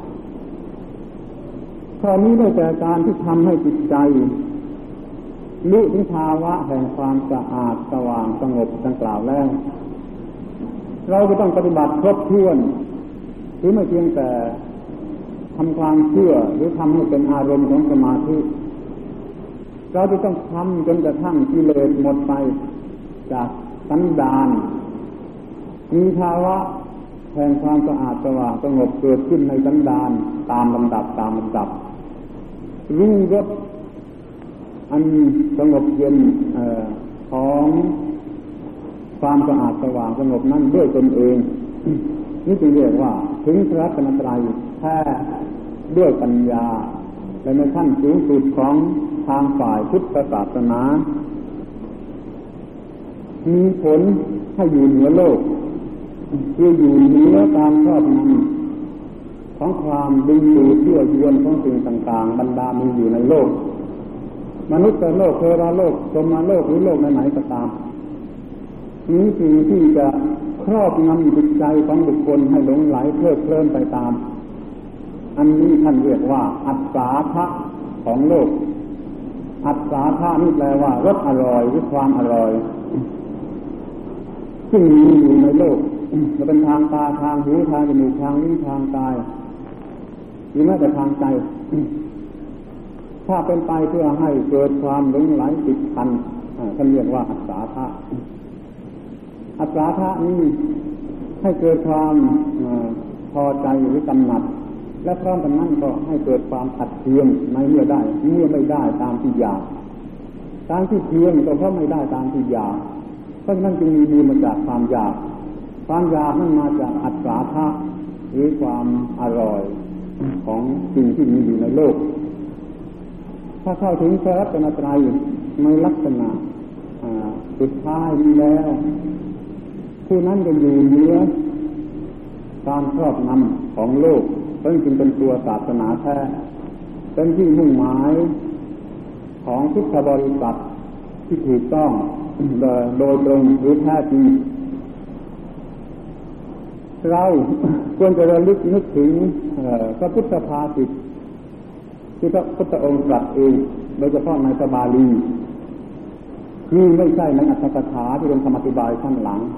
ข้อนี้ได้แก่การที่ทำให้จิตใจรู้ถึงภาวะแห่งความสะอาดสว่างสงบดังกล่าวแล้วเราจะต้องปฏิบัติครบถ้วนหรือไม่เพียงแต่ทำความเชื่อหรือทำให้เป็นอารมณ์ของสมาธิเราจะต้องทำจนกระทั่งกิเลสหมดไปจากสันดานมีภาวะแห่งความสะอาดสว่างสงบเกิดขึ้นในสันดานตามลำดับรู้รสอันสงบเย็นของความสะอาดสว่างสงบนั้นด้วยตนเองนี่จึงเรียกว่าถึงพระรัตนตรัยแท้ด้วยปัญญาและในขั้นสูงสุดของทางฝ่ายพุทธศาสนามีผลให้อยู่เหนือโลกคืออยู่เหนือการครอบงำของความดึงดูดเชื่อยวนของสิ่งต่างๆบรรดามีอยู่ในโลกมนุษย์โลกเทวโลกพรหมโลกหรือโลกไหนๆก็ตามมีสิ่งที่จะครอบงำจิตใจของบุคคลให้หลงไหลเพลิดเพลินไปตามอันนี้ท่านเรียกว่าอัศาทะของโลกอัศาทะนี่แปลว่ารสอร่อยหรือความอร่อยซึ่งมีอยู่ในโลกจะเป็นทางตาทางหูทางจมูกทางลิ้นทางกายหรือแม้แต่ทางใจถ้าเป็นไปเพื่อให้เกิดความหลงไหลติดพันท่านเรียกว่าอัศาทะอัศาทะนี้ให้เกิดความพอใจหรือกำหนัดและพร้อมกันนั้นก็ให้เกิดความขัดเคืองในเมื่อไม่ได้ตามที่อยากตามที่เคืองก็เพราะไม่ได้ตามที่อยากเพราะฉะนั้นจึงมีมาจากความอยากนั้นมาจากอัศาทะหรือความอร่อยของสิ่งที่มีอยู่ในโลกถ้าเข้าถึงพระรัตนตรัยในลักษณะสุดท้ายนี้แล้วผู้นั้นจะอยู่เหนือการครอบงำของโลกจึงเป็นตัวศาสนาแท้เป็นที่มุ่งหมายของพุทธบริษัทที่ถูกต้องโดยตรงหรือแท้จริงเราควรจะระลึกนึกถึงพระพุทธภาษิตที่พระพุทธองค์ตรัสเองโดยเฉพาะในพระบาลีคือไม่ใช่ในอัตถกถาที่เป็นคำอธิบายข้างหลัง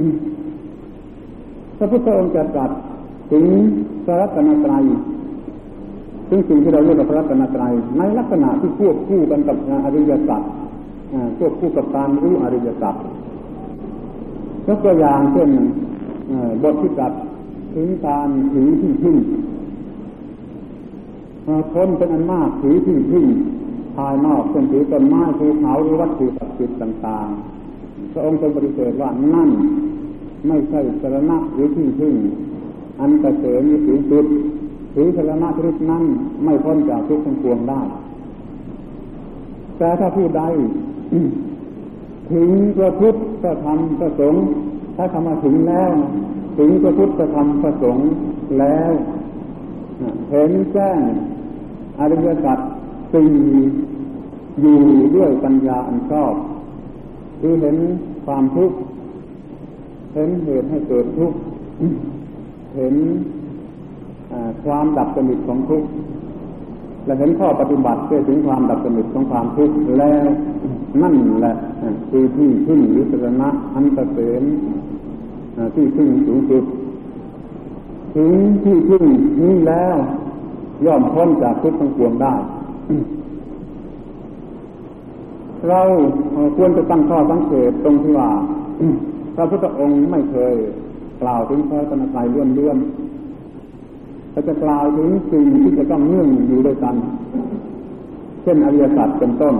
พระพุทธองค์จะตรัสถึงพระรัตนตรัยซึ่งสิ่งที่เราเรียกว่าพระรัตนตรัยในลักษณะที่ควบคู่กันกับอริยสัจควบคู่กับการรู้อริยสัจยกตัวอย่างเช่นบทที่ตรัสถึงการถือที่พึ่งคนเป็นอันมากถือที่พึ่งภายนอกเช่นถือต้นไม้ภูเขาหรือวัตถุศักดิ์สิทธิ์ต่างๆพระองค์ทรงปฏิเสธว่านั่นไม่ใช่สรณะหรือที่พึ่งอันเกษมมีสูงสุดถือสรณะชนิดนั้นไม่พ้นจากทุกข์ทั้งปวงได้แต่ถ้าผู้ใด ถึงพระพุทธพระธรรมพระสงฆ์ถ้าคำว่าถึงแล้วถึงพระพุทธพระธรรมพระสงฆ์แล้วเห็นแจ้งอริยสัจสี่อยู่ด้วยปัญญาอันชอบคือเห็นความทุกข์เห็นเหตุให้เกิดทุกข์เห็นความดับสนิทของทุกข์และเห็นข้อปฏิบัติเพื่อถึงความดับสนิทของความทุกข์แล้วนั่นแหละคือที่พึ่งหรือสรณะอันเกษมที่พึ่งสูงสุดถึงที่พึ่งนี้แล้วย่อมพ้นจากทุกข์ทั้งปวงได้ เราควรจะตั้งข้อสังเกตตรงที่ว่า พระพุทธองค์ไม่เคยกล่าวถึงพระตนตรัยเลื่อนๆแต่จะกล่าวถึงสิ่งที่จะต้องเนื่องอยู่ด้วยกันเช่นอริยสัจเป็นต้น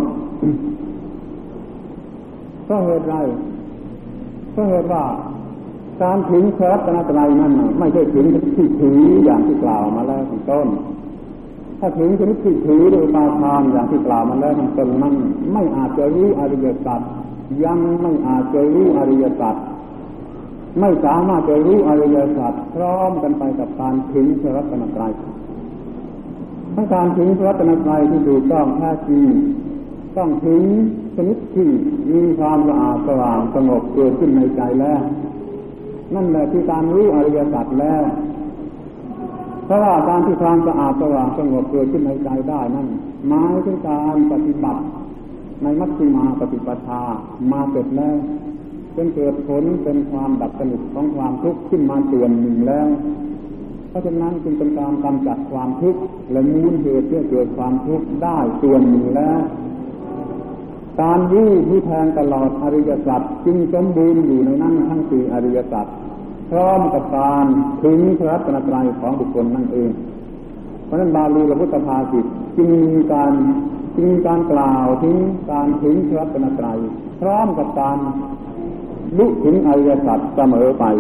ก็เหตุไรก็เหตุว่าการถึงพระรัตนตรัยนั้นไม่ใช่ถึงที่ถืออย่างที่กล่าวมาแล้วเป็นต้นถ้าถึงชนิดที่ถือโดยปาทานอย่างที่กล่าวมาแล้วเป็นต้นนั้นไม่อาจจะรู้อริยสัจยังไม่อาจจะรู้อริยสัจไม่สามารถจะรู้อริยสัจพร้อมกันไปกับการถึงพระรัตนตรัยถ้าการถึงพระรัตนตรัยที่ถูกต้องแท้จริงต้องถึงชนิดที่มีความสะอาดสว่างสงบเกิดขึ้นในใจแล้วนั่นแหละคือการรู้อริยสัจแล้วเพราะว่าการที่ความสะอาดสว่างสงบเกิดขึ้นในใจได้นั่นหมายถึงการปฏิบัติในมัชฌิมาปฏิปทามาเสร็จแล้วจนเกิดผลเป็นความดับสนิทของความทุกข์ขึ้นมาส่วนหนึ่งแล้วเพราะฉะนั้นจึงเป็นการกำจัดความทุกข์และมูลเหตุที่เกิดความทุกข์ได้ส่วนหนึ่งแล้วการรู้ที่แทงตลอดอริยสัจจึงสมบูรณ์อยู่ในนั้นทั้งสี่อริยสัจพร้อมกับการถึงพระรัตนตรัยของบุคคลนั่นเองเพราะฉะนั้นบาลีและพุทธภาษิตจึงมีการกล่าวถึงการถึงพระรัตนตรัยพร้อมกับการรู้ถึงอริยสัจเสมอไป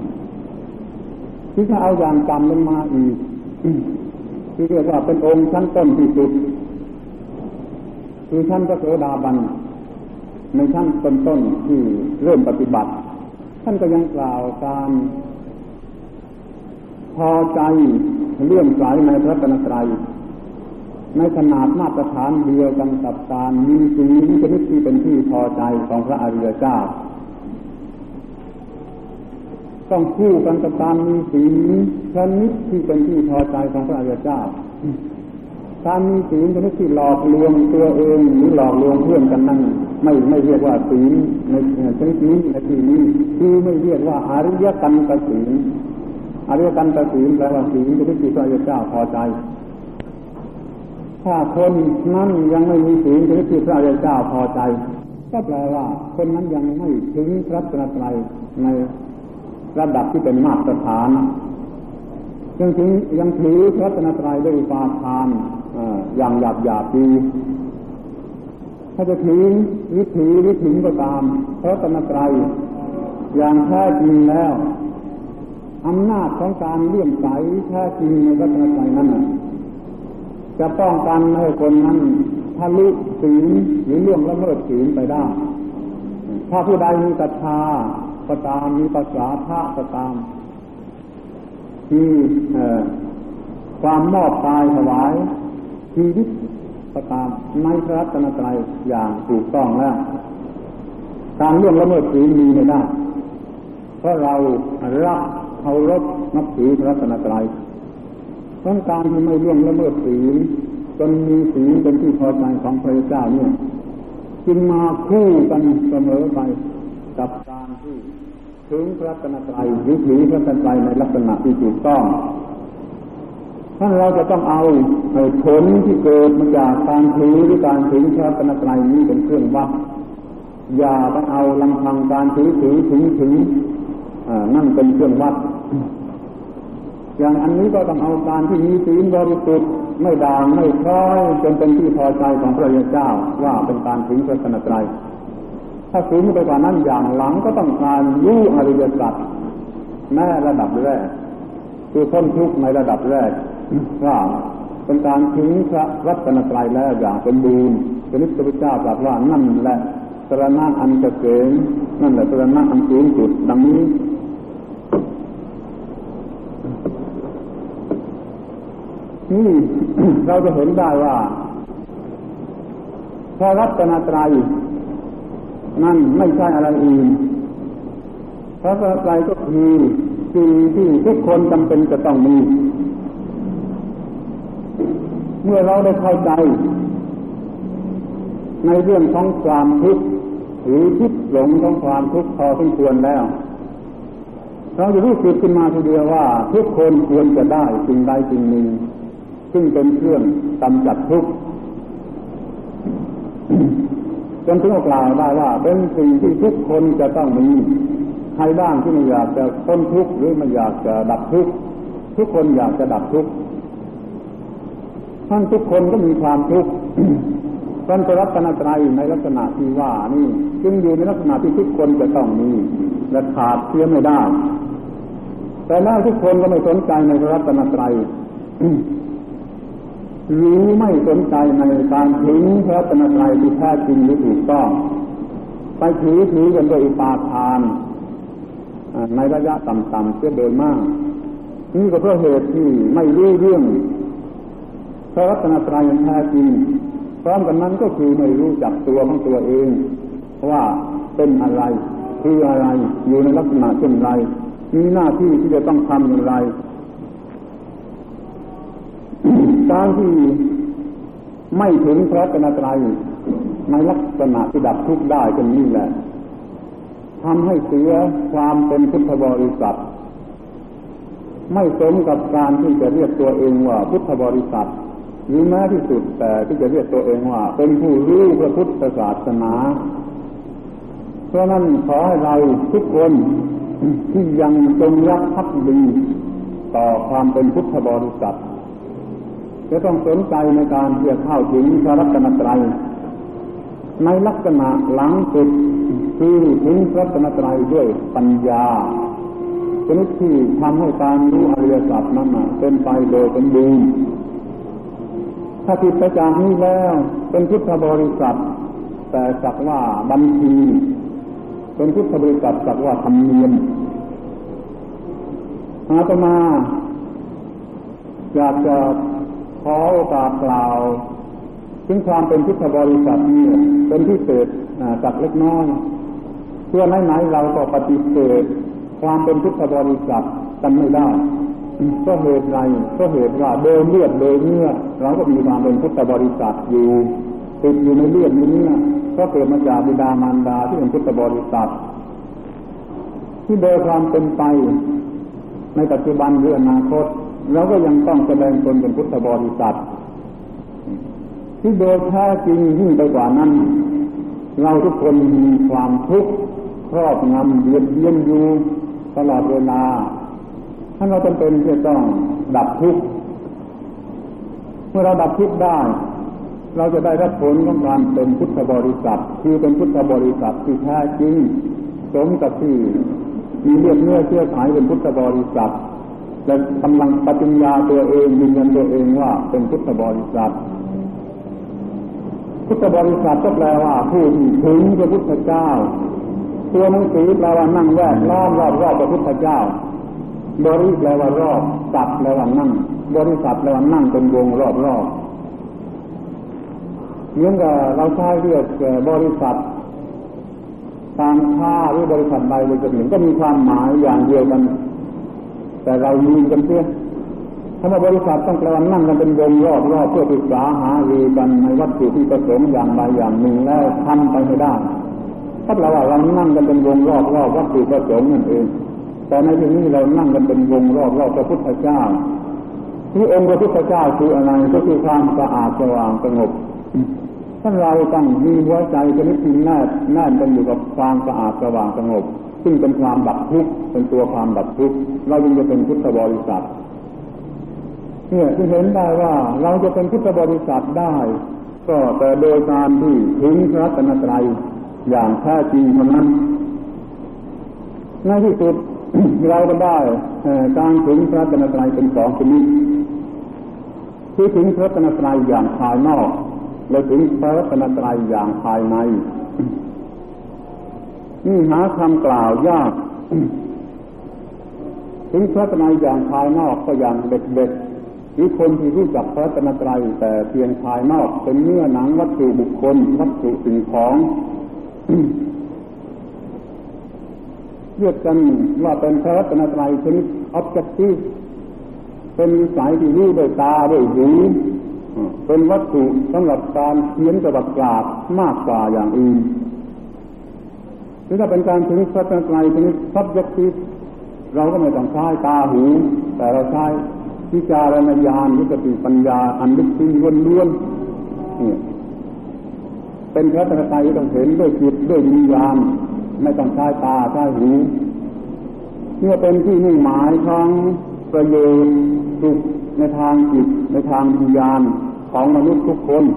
ที่ถ้าเอาอย่างจำลงมาอีกที่เรียกว่าเป็นองค์ชั้นต้นที่สุดคือชั้นพระโสดาบันในชั้นต้นๆที่เริ่มปฏิบัติท่านก็ยังกล่าวการพอใจเลื่อมใสในพระรัตนตรัยในขนาดมาตรฐานเดียวกันกับการมีศีลชนิดที่เป็นที่พอใจของพระอริยเจ้าต้องคู่กันกับการมีศีลชนิดที่เป็นที่พอใจของพระอริยเจ้าการมีศีลชนิดที่หลอกลวงตัวเองหรือหลอกลวงเพื่อนกันนั่นไม่เรียกว่าศีลในชนิดนี้ในที่นี้คือไม่เรียกว่าอริยกันตศีลอริยกันตศีลแปลว่าศีลชนิดที่พระอริยเจ้าพอใจถ้าคนนั้นยังไม่มีศีลชนิดที่พระอริยเจ้าพอใจก็แปลว่าคนนั้นยังไม่ถึงพระรัตนตรัยในระดับที่เป็นมาตรฐานยังถือพระรัตนตรัยด้วยอุปาทานอย่างหยาบๆดีถ้าจะถือหรือถึงก็ตามพระรัตนตรัยอย่างแท้จริงแล้วอำนาจของการเลื่อมใสแท้จริงในพระรัตนตรัยนั้นจะป้องกันให้คนนั้นทะลุศีลหรือล่วงละเมิดศีลไปได้ถ้าผู้ใดมีศรัทธาก็ตามมีภาษาพระก็ตามมีความมอบกายถวายชีวิตก็ตามในพระรัตนตรัยอย่างถูกต้องแล้วการล่วงละเมิดศีลมีไม่ได้เพราะเรารักเคารพนับถือพระรัตนตรัยเพราะการที่ไม่ล่วงละเมิดศีลจนมีศีลเป็นที่พอใจของพระเจ้าเนี่ยจึงมาคู่กันเสมอไปกับการที่ถึงพระรัตนตรัยหรือถือพระรัตนตรัยในลักษณะที่ถูกต้องท่านเราจะต้องเอาผลที่เกิดมาจากการถือหรือการถึงพระรัตนตรัยนี้เป็นเครื่องวัดอย่าไปเอาลำพังการถือถึงนั่นเป็นเครื่องวัดอย่างอันนี้ก็ต้องเอาการที่มีศีลบริสุทธิ์ไม่ด่างไม่พร้อยจนเป็นที่พอใจของพระยาเจ้าว่าเป็นการถึงพระรัตนตรัยถ้าสูงไปกว่านั้นอย่างหลังก็ต้องการรู้อริยสัจแม้ระดับแรกคือพ้นทุกข์ในระดับแรกว่าเป็นการถึงพระรัตนตรัยแล้วอย่างสมบูรณ์พระนิพพานเจ้าตรัสว่านั่นแหละสรณะอันเกษมนั่นแหละสรณะอันสูงสุดดังนี้นี่ เราจะเห็นได้ว่าพระรัตนตรัยนั่นไม่ใช่อะไรอื่นพระรัตนตรัยก็คือสิ่งที่ทุกคนจำเป็นจะต้องมีเมื่อเราได้เข้าใจในเรื่องของความทุกข์หรือทิฏฐิหลงของความทุกข์พอสมควรแล้วเราจะรู้สึกขึ้นมาทีเดียวว่าทุกคนควรจะได้สิ่งใดสิ่งหนึ่งซึ่งเป็นเครื่องกำจัดทุกข์จนถึงกล่าวได้ว่าเป็นสิ่งที่ทุกคนจะต้องมีใครบ้างที่ไม่อยากจะพ้นทุกข์หรือไม่อยากจะดับทุกข์ทุกคนอยากจะดับทุกข์ท่านทุกคนก็มีความทุกข์พระรัตนตรัยในลักษณะที่ว่านี่จึงอยู่ในลักษณะที่ทุกคนจะต้องมีและขาดเสียไม่ได้แต่แล้วทุกคนก็ไม่สนใจในพระรัตนตรัยหรือไม่สนใจในการถึงพระรัตนตรัยที่แท้จริงหรือถูกต้องไปถือกันโดยอุปาทานในระยะต่ำๆเสียโดยมากนี่ก็เพราะเหตุที่ไม่รู้เรื่องพระรัตนตรัยอย่างแท้จริงพร้อมกันนั้นก็คือไม่รู้จักตัวของตัวเองว่าเป็นอะไรคืออะไรอยู่ในลักษณะเช่นไรมีหน้าที่ที่จะต้องทำอย่างไรการที่ไม่ถึงพระรัตนตรัยในลักษณะที่ดับทุกข์ได้ก็นี่แหละทำให้เสียความเป็นพุทธบริษัทไม่สมกับการที่จะเรียกตัวเองว่าพุทธบริษัทหรือแม้ที่สุดแต่ที่จะเรียกตัวเองว่าเป็นผู้รู้พระพุทธศาสนาเพราะนั้นขอให้เราทุกคนที่ยังจงรักภักดีต่อความเป็นพุทธบริษัทจะต้องสนใจในการที่จะเข้าถึงพระรัตนตรัยในลักษณะหลังสุดคือถึงพระรัตนตรัยด้วยปัญญาชนิดที่ทำให้การรู้อริยสัจนั้นเป็นไปโดยสมบูรณ์ถ้าผิดไปจากนี้แล้วเป็นพุทธบริษัทแต่สักว่าบัญชีเป็นพุทธบริษัทสักว่าธรรมเนียมอาตมาอยากจะขอโอกาสกล่าวถึงความเป็นพุทธบริษัทนี้เป็นพิเศษสักเล็กน้อยเพื่อไหนๆเราก็ปฏิเสธความเป็นพุทธบริษัทกันไม่ได้ก็เหตุไรก็เหตุว่าโดยเลือดโดยเนื้อเราก็มีความเป็นพุทธบริษัทอยู่ติดอยู่ในเลือดในเนื้อก็เกิดมาจากบิดามารดาที่เป็นพุทธบริษัทที่โดยความเป็นไปในปัจจุบันหรืออนาคตเราก็ยังต้องแสดงตนเป็นพุทธบริษัทที่โดยแท้จริงยิ่งไปกว่านั้นเราทุกคนมีความทุกข์ครอบงำเบียดเบียนอยู่ตลอดเวลาถ้าเราจำเป็นที่จะต้องดับทุกข์เมื่อเราดับทุกข์ได้เราจะได้รับผลของการเป็นพุทธบริษัทคือเป็นพุทธบริษัทที่แท้จริงสมกับที่มีเลือดเนื้อเชื้อสายเป็นพุทธบริษัทและกำลังปฏิญญาตัวเองยืนยันตัวเองว่าเป็นพุทธบริษัทพุทธบริษัทก็แปลว่าผู้ที่ถึงพระพุทธเจ้าตัวหนังสือแปลว่านั่งแวดล้อมรอบพระพุทธเจ้าบริแปลว่ารอบสัตว์แปลว่านั่งบริษัทแปลว่านั่งเป็นวงรอบเหมือนกับเราใช้เรียกบริษัทการค้าหรือบริษัทใดเลยจะเห็นก็มีความหมายอย่างเดียวกันแต่เราลืมกันเสียคำว่าบริษัทต้องแปลว่านั่งกันเป็นวงรอบเพื่อปรึกษาหารือกันในวัตถุที่ประสงค์อย่างใดอย่างหนึ่งแล้วทำไปไม่ได้ถ้าเรานั่งกันเป็นวงรอบวัตถุประสงค์นั่นเองแต่ในที่นี้เรานั่งกันเป็นวงรอบพระพุทธเจ้าที่องค์พระพุทธเจ้าคืออะไรก็คือความสะอาดสว่างสงบถ้าเราต้องมีหัวใจชนิดที่แน่นกันอยู่กับความสะอาดสว่างสงบซึ่งเป็นความดับทุกข์เป็นตัวความดับทุกข์เราจึงจะเป็นพุทธบริษัทเนี่ยจะเห็นได้ว่าเราจะเป็นพุทธบริษัทได้ก็แต่โดยการที่ถึงพระรัตนตรัยอย่างแท้จริงเท่านั้นในที่สุด เราก็ได้การถึงพระรัตนตรัยเป็นสองชนิดคือถึงพระรัตนตรัยอย่างภายนอกและถึงพระรัตนตรัยอย่างภายในนี่หาคำกล่าวยาก ถึงพระรัตนตรัยอย่างภายนอกก็อย่างเด็กๆหรือคนที่รู้จักพระรัตนตรัยแต่เพียงภายนอกเป็นเนื้อหนังวัตถุบุคคลวัตถุสิ่งของ เรียกกันว่าเป็นพระรัตนตรัยชนิด objective เป็นวิสัยที่รู้ด้วยตาด้วยหูเป็นวัตถุสำหรับการเขียนกับกราบมากกว่าอย่างอื่นหรือถ้าเป็นการถึงพระรัตนตรัยชนิด subjective เราก็ไม่ต้องใช้ตาหูแต่เราใช้วิจารณญาณหรือสติปัญญาอันลึกซึ้งล้วนๆเป็นพระรัตนตรัยที่ต้องเห็นด้วยจิตด้วยวิญญาณไม่ต้องใช้ตาใช้หูเมื่อเป็นที่มุ่งหมายของประโยชน์สุขในทางจิตในทางวิญญาณของมนุษย์ทุกคน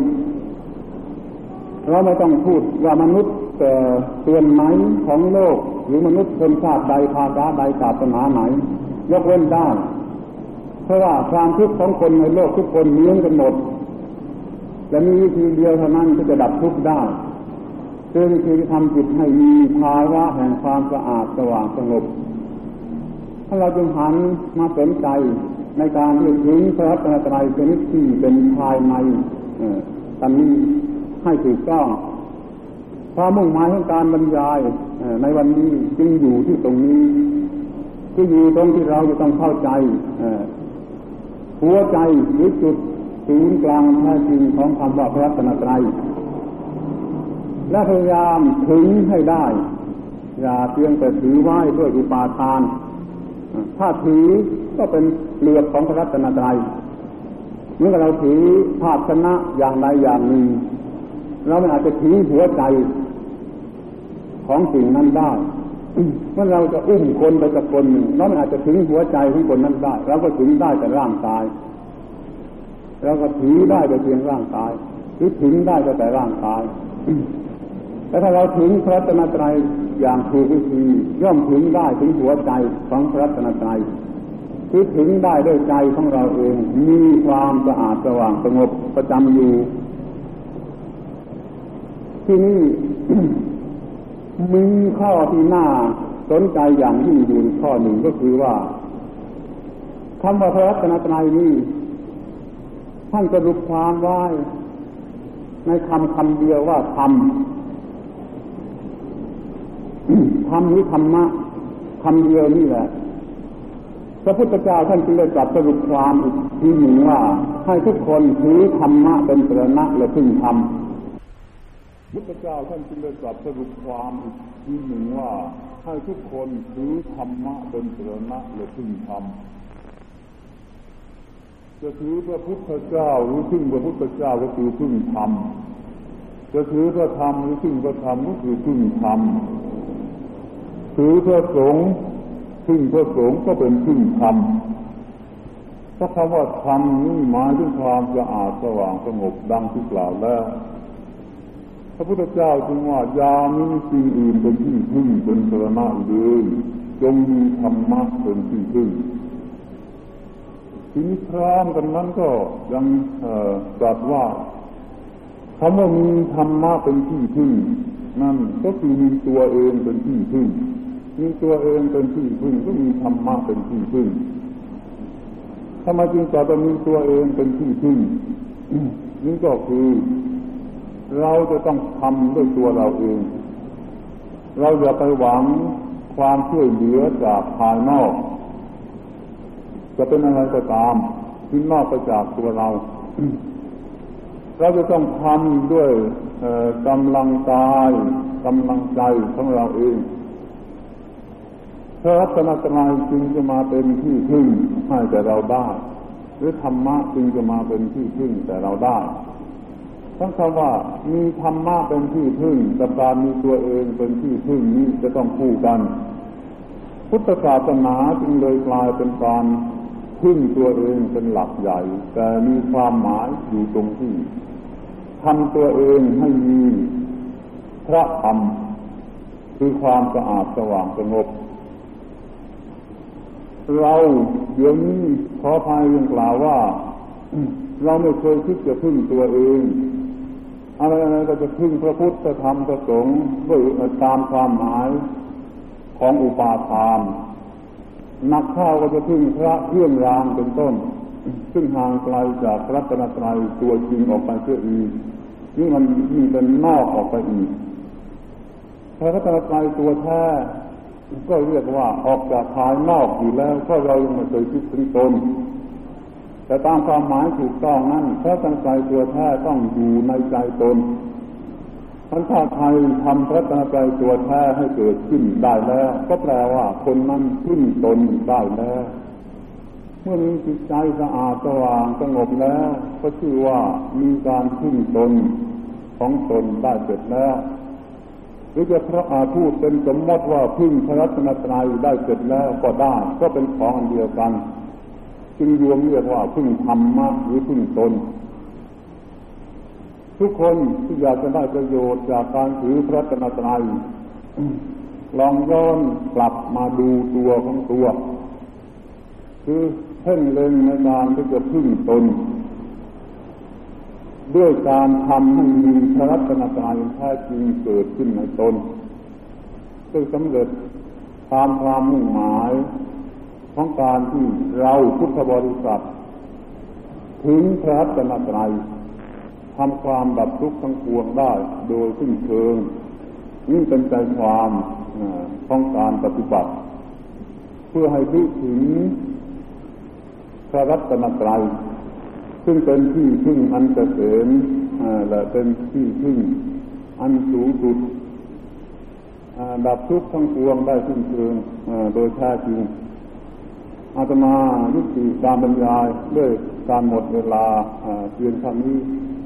เราไม่ต้องพูดว่ามนุษย์เตือนไหมของโลกหรือมนุษย์ชนชาติใดภาษาใดศาสนาไหนยกเว้นได้เพราะว่าความทุกข์ของคนในโลกทุกคนเหมือนกันหมดและมีวิธีเดียวเท่านั้นที่จะดับทุกข์ได้คือวิธีทำจิตให้มีภาวะแห่งความสะอาดสว่างสงบถ้าเราจึงหันมาสนใจในการที่ถึงพระรัตนตรัยชนิดที่เป็นภายในตอนนี้ให้ถูกต้องความมุ่งหมายของการบรรยายในวันนี้จึงอยู่ที่ตรงนี้ที่อยู่ตรงที่เราจะต้องเข้าใจหัวใจหรือจุดศูนย์กลางแท้จริงของคำว่าพระรัตนตรัยและพยายามถึงให้ได้อย่าเพียงแต่ถือไว้ด้วยอุปาทานถ้าถือก็เป็นเปลือกของพระรัตนตรัยเมื่อเราถือภาชนะอย่างใดอย่างหนึ่งเราไม่อาจจะถือหัวใจของสิ่งนั้นได้เมื่อเราจะอุ้มคนไปกับคนหนึ่งเราไม่อาจจะถึงหัวใจของคนนั้นได้เราก็ถึงได้แต่ร่างกายเราก็ถือได้แต่เพียงร่างกายหรือถึงได้แต่ร่างกายแต่ถ้าเราถึงพระรัตนตรัยอย่างถูกวิธีย่อมถึงได้ถึงหัวใจของพระรัตนตรัยคือถึงได้ด้วยใจของเราเองมีความสะอาดสว่างสงบประจำอยู่ที่นี่ มีข้อที่น่าสนใจอย่างยิ่งอยู่ข้อหนึ่งก็คือว่าคำว่าพระรัตนตรัยนี้ท่านสรุปความไว้ในคำเดียวว่าธรรมหรือธรรมะคำเดียวนี่แหละพระพุทธเจ้าท่านจึงได้ตรัสสรุปความอีกทีหนึ่งว่าให้ทุกคนถือธรรมะเป็นสรณะและพึ่งธรรมพุทธเจ้าท่านจึงได้ตรัสสรุปความอีกทีหนึ่งว่าให้ทุกคนถือธรรมะเป็นสรณะและพึ่งธรรมจะถือพระพุทธเจ้าหรือพึ่งพระพุทธเจ้าก็คือพึ่งธรรมจะถือพระธรรมหรือพึ่งพระธรรมก็คือพึ่งธรรมถือพระสงฆ์พึ่งพระสงฆ์ก็เป็นพึ่งธรรมเพราะคำว่าธรรมนี่หมายถึงความสะอาดสว่างสงบดังที่กล่าวแล้วพระพุทธเจ้าจึงว่าอย่ามีสิ่งอื่นเป็นที่พึ่งเป็นสรณะเลยจงมีธรรมะเป็นที่พึ่งทีนี้พร้อมกันนั้นก็ยังตรัสว่าคำว่ามีธรรมะเป็นที่พึ่งนั่นก็คือมีตัวเองเป็นที่พึ่งมีตัวเองเป็นที่พึ่งก็มีธรรมะเป็นที่พึ่งทำไมจึงจะมีตัวเองเป็นที่พึ่ง นี่ก็คือเราจะต้องทำด้วยตัวเราเองเราอย่าไปหวังความช่วยเหลือจากภายนอกจะเป็นอะไรก็ตามที่นอกไปจากตัวเรา เราจะต้องทำด้วยกำลังกายกำลังใจของเราเองพระรัตนตรัยจึงจะมาเป็นที่พึ่งให้แก่เราได้หรือธรรมะจึงจะมาเป็นที่พึ่งแต่เราได้ทั้งคำว่ามีธรรมะเป็นที่พึ่งกับการมีตัวเองเป็นที่พึ่งนี้จะต้องคู่กันพุทธศาสนาจึงเลยกลายเป็นการพึ่งตัวเองเป็นหลักใหญ่แต่มีความหมายอยู่ตรงที่ทำตัวเองให้มีพระธรรมคือความสะอาดสว่างสงบเราเดี๋ยวนี้ขออภัยยังกล่าวว่าเราไม่เคยคิดจะพึ่งตัวเองอะไรๆก็จะพึ่งพระพุทธธรรมพระสงฆ์ด้วยตามความหมายของอุปาทานนักข้าวก็จะพึ่งพระเครื่องรางเป็นต้นซึ่งห่างไกลจากพระรัตนตรัยตัวจริงออกไปเสียอีกนี่มันยิ่งเป็นนอกออกไปอีกพระรัตนตรัยตัวแท้ก็เรียกว่าออกจากภายนอกอยู่แล้วเพราะเรายังไม่เคยคิดถึงตนแต่ตามความหมายถูกต้องนั้นพระรัตนตรัยตัวแท้ต้องอยู่ในใจตนถ้าใครทำพระรัตนตรัยตัวแท้ให้เกิดขึ้นได้แล้วก็แปลว่าคนนั้นพึ่งตนได้แล้วเมื่อมีจิตใจสะอาดสว่างสงบแล้วก็ชื่อว่ามีการพึ่งตนของตนได้เสร็จแล้วหรือจะพระพูดเป็นสมมติว่าพึ่งพระรัตนตรัยได้เสร็จแล้วก็ได้ก็เป็นของอันเดียวกันจึงรวมเรียกว่าพึ่งธรรมะหรือพึ่งตนทุกคนที่อยากจะได้ประโยชน์จากการถือพระรัตนตรัยลองย้อนกลับมาดูตัวของตัวคือเพ่งเล็งในการที่จะพึ่งตนด้วยการทำให้มีพระรัตนตรัยแท้จริงเกิดขึ้นในตนซึ่งสำเร็จตามความมุ่งหมายของการที่เราพุทธบริษัทถึงพระรัตนตรัยทำความดับทุกข์ทั้งปวงได้โดยสิ้นเชิงนี่เป็นใจความของการปฏิบัติเพื่อให้ถึงพระรัตนตรัยซึ่งเป็นที่พึ่งอันเกษมและเป็นที่พึ่งอันสูงสุดดับทุกข์ทั้งปวงได้สิ้นเชิงโดยแท้จริงอาตมายุติการบรรยายด้วยการหมดเวลาเพียงเท่านี้